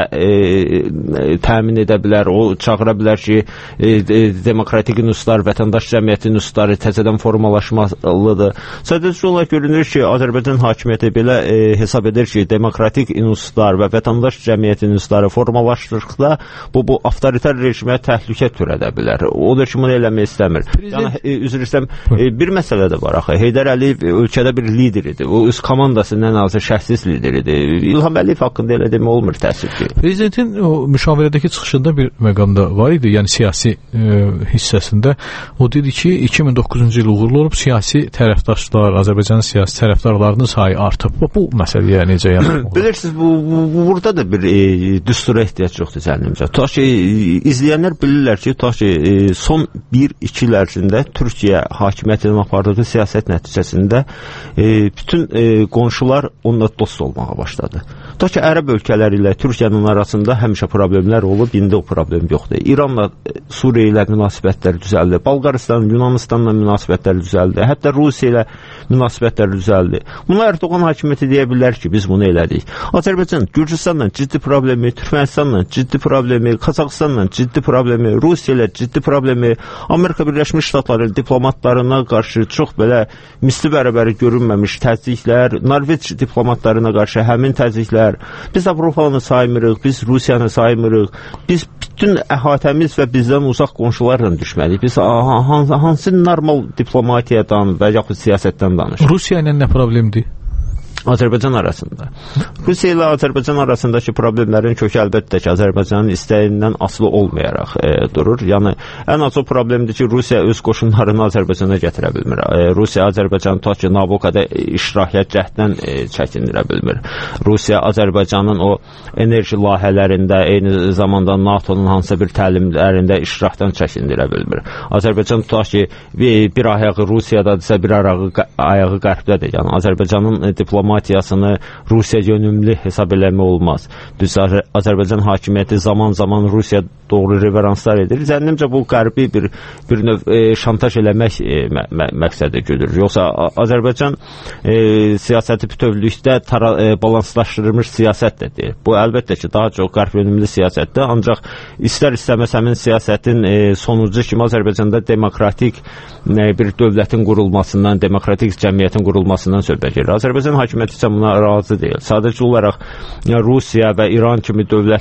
təmin edə bilər, o çağıra bilər ki, demokratik inuslar, vətəndaş cəmiyyəti inusları təzədən formalaşmalıdır. Sadəcə olaraq görünür ki, Azərbaycan hakimiyyəti belə hesab edir ki, demokratik inuslar və vətəndaş cəmiyyəti inusları formalaşdırdıqda bu avtoritar rejimə təhlükə törədə bilər. Odur ki, bunu eləmək istəmir. Yəni, üzr istəyirəm, bir məsələ də var axı. Heydər Əliyev ölkədə bir lider idi. O, öz komandasından azı şəxsiz lider idi. İlham Əliyev haqqında elə demək olmur, təəssüf ki. Prezidentin o müşavirədəki çıxışında bir məqamda var idi, yəni siyasi hissəsində. O dedi ki, 2009-cu il uğurlu olub, siyasi tərəfdaşlar, Azərbaycanın siyasi tərəfdarlarının sayı artıb. Bu məsələyə necə yəni? Bilirsiniz, burada da bir düstura ehtiyac yoxdur zənnimcə. Tutaq ki, izləyənlər bilirlər ki, tutaq ki, son 1-2 il ərzində Türkiyə hakimiyyətinin apardığı siyasət nəticəsində bütün qonşular onunla dost olmağa başladı. Tutaq ki, ərəb ölkələri ilə Türkiyənin arasında həmişə problemlər olub, indi o problem yoxdur. İranla Suriya ilə münasibətlər düzəldi, Bolqaristan, Yunanistanla münasibətlər düzəldi, hətta Rusiya ilə münasibətlər düzəldi. Bunlar Erdoğan hakimiyyəti deyə bilər ki, biz bunu elədik. Azərbaycan, Gürcüstanla ciddi problemi, Türkmənistanla ciddi problemi, Qazaxıstanla ciddi problemi, Rusiya ilə ciddi problemi, Amerika Birləşmiş Ştatları diplomatlarına qarşı çox belə misli bərabəri görünməmiş təzyiqlər, Norveç diplomatlarına qarşı həmin təzyiqlər, biz Avropanı saymırıq, biz Rusiyanı saymırıq, biz bütün əhatəmiz və bizdən uzaq qonşularla düşməliyik. Biz hansı normal diplomatiyadan və yaxud siyasətdən danışırıq? Rusiya ilə nə problemdir? Azərbaycan arasında. Rusiya ilə Azərbaycan arasındakı problemlərin kökü əlbəttə ki, Azərbaycanın istəyindən asılı olmayaraq durur. Yəni, ən az o problemdir ki, Rusiya öz qoşunlarını Azərbaycana gətirə bilmir. Rusiya Azərbaycanı tutaq ki, Nabokada iştirakiyyət cəhddən çəkindirə bilmir. Rusiya Azərbaycanın o enerji layihələrində, eyni zamanda NATO-nun hansısa bir təlimlərində iştirakdan çəkindirə bilmir. Azərbaycan tutaq ki, bir ayağı Rusiyadadırsa, bir ayağı qərbdədir. Yəni, Azərbaycanın diplomatiyasını Rusiya yönümlü hesab eləmə olmaz. Düz Azərbaycan hakimiyyəti zaman-zaman Rusiya doğru reveranslar edir. Zənnimcə bu qərbi bir növ şantaj eləmək məqsədi güdür. Yoxsa Azərbaycan siyasəti bütövlükdə balanslaşdırılmış siyasət də deyil. Bu əlbəttə ki, daha çox qərb yönümlü siyasətdir. Ancaq istər-istəməz həmin siyasətin sonucu kimi Azərbaycanda demokratik bir dövlətin qurulmasından, demokratik cəmiyyətin qurulmasından söhbət gedir. Azərbaycan hakimiyyəti isə buna razı deyil. Sadəcə olaraq Rusiya və İran kimi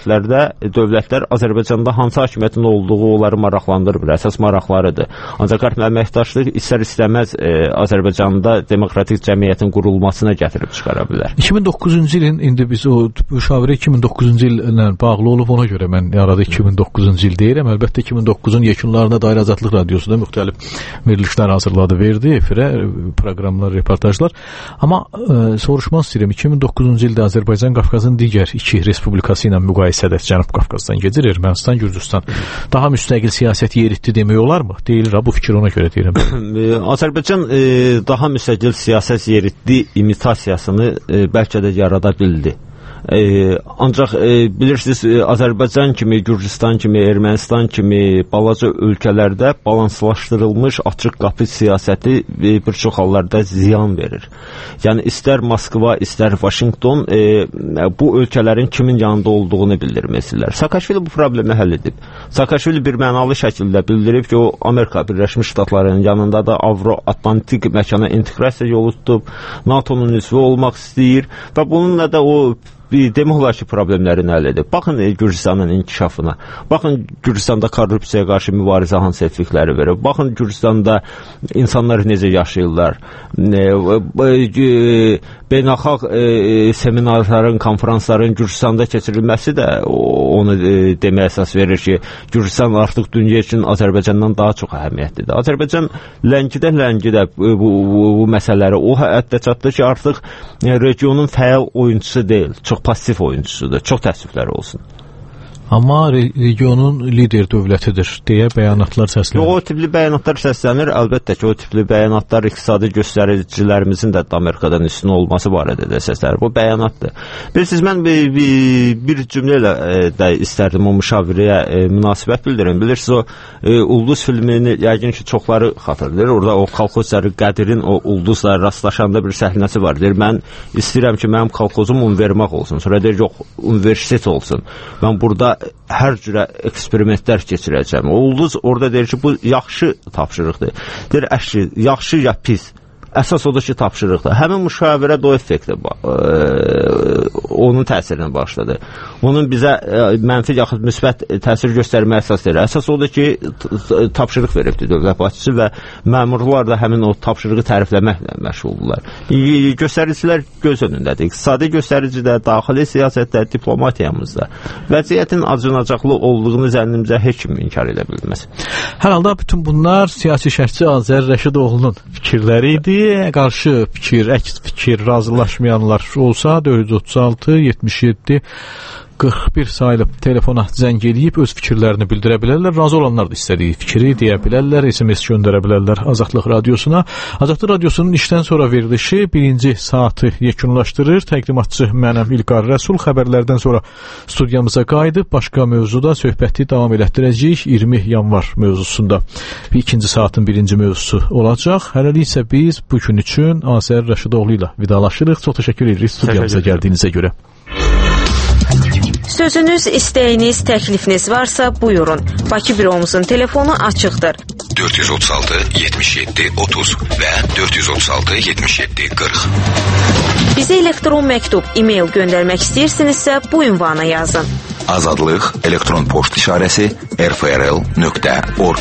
dövlətlər Azərbaycanda hansı hakimiyyətin olduğu onları maraqlandırmır, əsas maraqlarıdır. Ancaq qərb əməkdaşlıq istər-istəməz Azərbaycanda demokratik cəmiyyətin qurulmasına gətirib çıxara bilər. 2009-cu ilin, indi biz o müşavirə 2009-cu illə bağlı olub, ona görə mən arada 2009-cu il deyirəm. Əlbəttə 2009-un yekunlarına dair Azadlıq Radiosu'da müxtəlif verilişlər hazırladı, verdi efirə, proqramlar, reportajlar. Amma soruşmaq istəyirəm, 2009-cu ildə Azərbaycan Qafqazın digər iki respublikası ilə müqayisədə Cənub Qafqazdan gedir, Ermənistan, Gürcüstan daha müstəqil siyasət yeritdi demək olarmı? Deyilir, bu fikir ona görə deyirəm. Azərbaycan daha müstəqil siyasət yeritdi imitasiyasını bəlkə də yarada bildi. Ancaq bilirsiniz, Azərbaycan kimi, Gürcüstan kimi, Ermənistan kimi balaca ölkələrdə balanslaşdırılmış açıq qapı siyasəti bir çox hallarda ziyan verir. Yəni istər Moskva, istər Vaşinqton bu ölkələrin kimin yanında olduğunu bildirməsinlər. Saakashvili bu problemi həll edib. Saakashvili bir mənalı şəkildə bildirib ki, o Amerika Birləşmiş Ştatlarının yanında da Avro-Atlantik məkana inteqrasiya yolu tutub, NATO-nun üzvü olmaq istəyir və bununla da o demək olar ki, problemlərini həll edib. Baxın Gürcüstanın inkişafına. Baxın Gürcüstanda korrupsiyaya qarşı mübarizə hansı etvikləri verir. Baxın Gürcüstanda insanlar necə yaşayırlar. Beynəlxalq seminarların, konferansların Gürcüstanda keçirilməsi də onu deməyə əsas verir ki, Gürcüstan artıq dünya üçün Azərbaycandan daha çox əhəmiyyətlidir. Azərbaycan ləngidə bu məsələləri o həddə çatdı ki, artıq regionun fəal oyunçusu deyil, çox pasif oyuncusudur. Çox təəssüflər olsun. Amma regionun lider dövlətidir deyə bəyanatlar səslənir. O tipli bəyanatlar səslənir. Əlbəttə ki, o tipli bəyanatlar iqtisadi göstəricilərimizin də Amerikadan üstün olması barədə də səslənir. Bu bəyanatdır. Bilirsiniz, mən bir cümlə ilə də istərdim o müşavirəyə münasibət bildirim. Bilirsiniz, o Ulduz filmini yəqin ki, çoxları xatırlayır. Orada o kolxozları Qədirin o ulduzla rastlaşanda bir səhnəsi var. Deyir, mən istəyirəm ki, mənim kolxozum univermaq olsun. Sonra deyir, yox, universitet olsun. Mən burada hər cürə eksperimentlər keçirəcəm. O ulduz orada deyir ki, bu yaxşı tapşırıqdır. Deyir, yaxşı ya pis. Əsas odur ki, tapşırıqdır. Həmin müşavirə o effekti onun təsirini başladı. Onun bizə mənfi yaxud müsbət təsir göstərməyə əsas deyir. Əsas odur ki, tapşırıq veribdir dövlət başçısı və məmurlar da həmin o tapşırığı tərifləməklə məşğuldurlar. Göstəricilər göz önündədir. İqtisadi göstəricidə, daxili siyasətdə, diplomatiyamızda vəziyyətin acınacaqlı olduğunu zənnimcə heç kim inkar edə bilməz. Hər halda bütün bunlar siyasi şərhçi Azər Rəşidoğlu'nun fikirləri idi. Qarşı fikir, əks fikir, razılaşmayanlar olsa 436 77 41 sayılı telefona zəng edib öz fikirlərini bildirə bilərlər. Razı olanlar da istədiyi fikri deyə bilərlər, SMS göndərə bilərlər Azadlıq Radiosuna. Azadlıq Radiosunun işdən sonra verilişi birinci saatı yekunlaşdırır. Təqdimatçı mənəm İlqar Rəsul. Xəbərlərdən sonra studiyamıza qayıdıb başqa mövzuda söhbəti davam elətdirəcəyik. 20 yanvar mövzusunda ikinci saatın birinci mövzusu olacaq. Hələlik isə biz bu gün üçün Azər Rəşidoğlu ilə vidalaşırıq. Çox təşəkkür edirik studiyamıza gəldiyinizə görə. Sözünüz, istəyiniz, təklifiniz varsa buyurun. Bakı büromuzun telefonu açıqdır. 436 77 30 və 436 77 40. Bizə elektron məktub, e-mail göndərmək istəyirsinizsə bu ünvana yazın. Azadlıq elektron poçt işarəsi rfrl.org.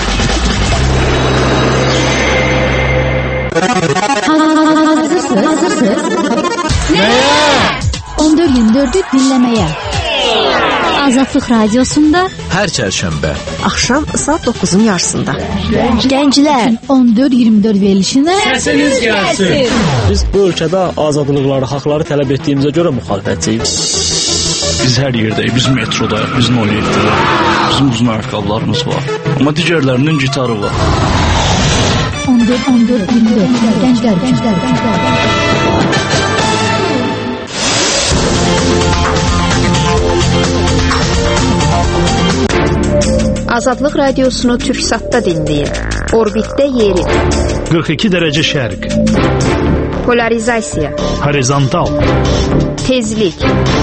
Hazırsınız? Nəyə? 14-24'ü dinləməyə. Azadlıq Radiosunda hər çərşənbə axşam saat 9'un yarısında. Gənclər 14-24 verilişinə səsiniz gəlsin. Biz bu ölkədə azadlıqları, haqları tələb etdiyimizə görə müxalifətçiyik. Biz hər yerdəyik, biz metrodayıq, biz 07'də. Bizim uzun ayaqqabılarımız var. Amma digərlərinin gitarı var. 14-24 Gənclər. Azadlıq Radiosunu Türksatda dinləyin. Orbitdə yeri. 42 dərəcə şərq. Polarizasiya. Horizontal. Tezlik.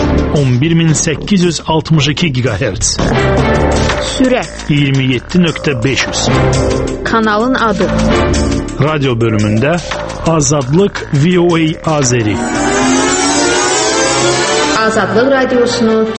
11862 GHz. Sürət. 27.500. Kanalın adı. Radyo bölümündə Azadlıq VOA Azeri. Azadlıq Radiosunu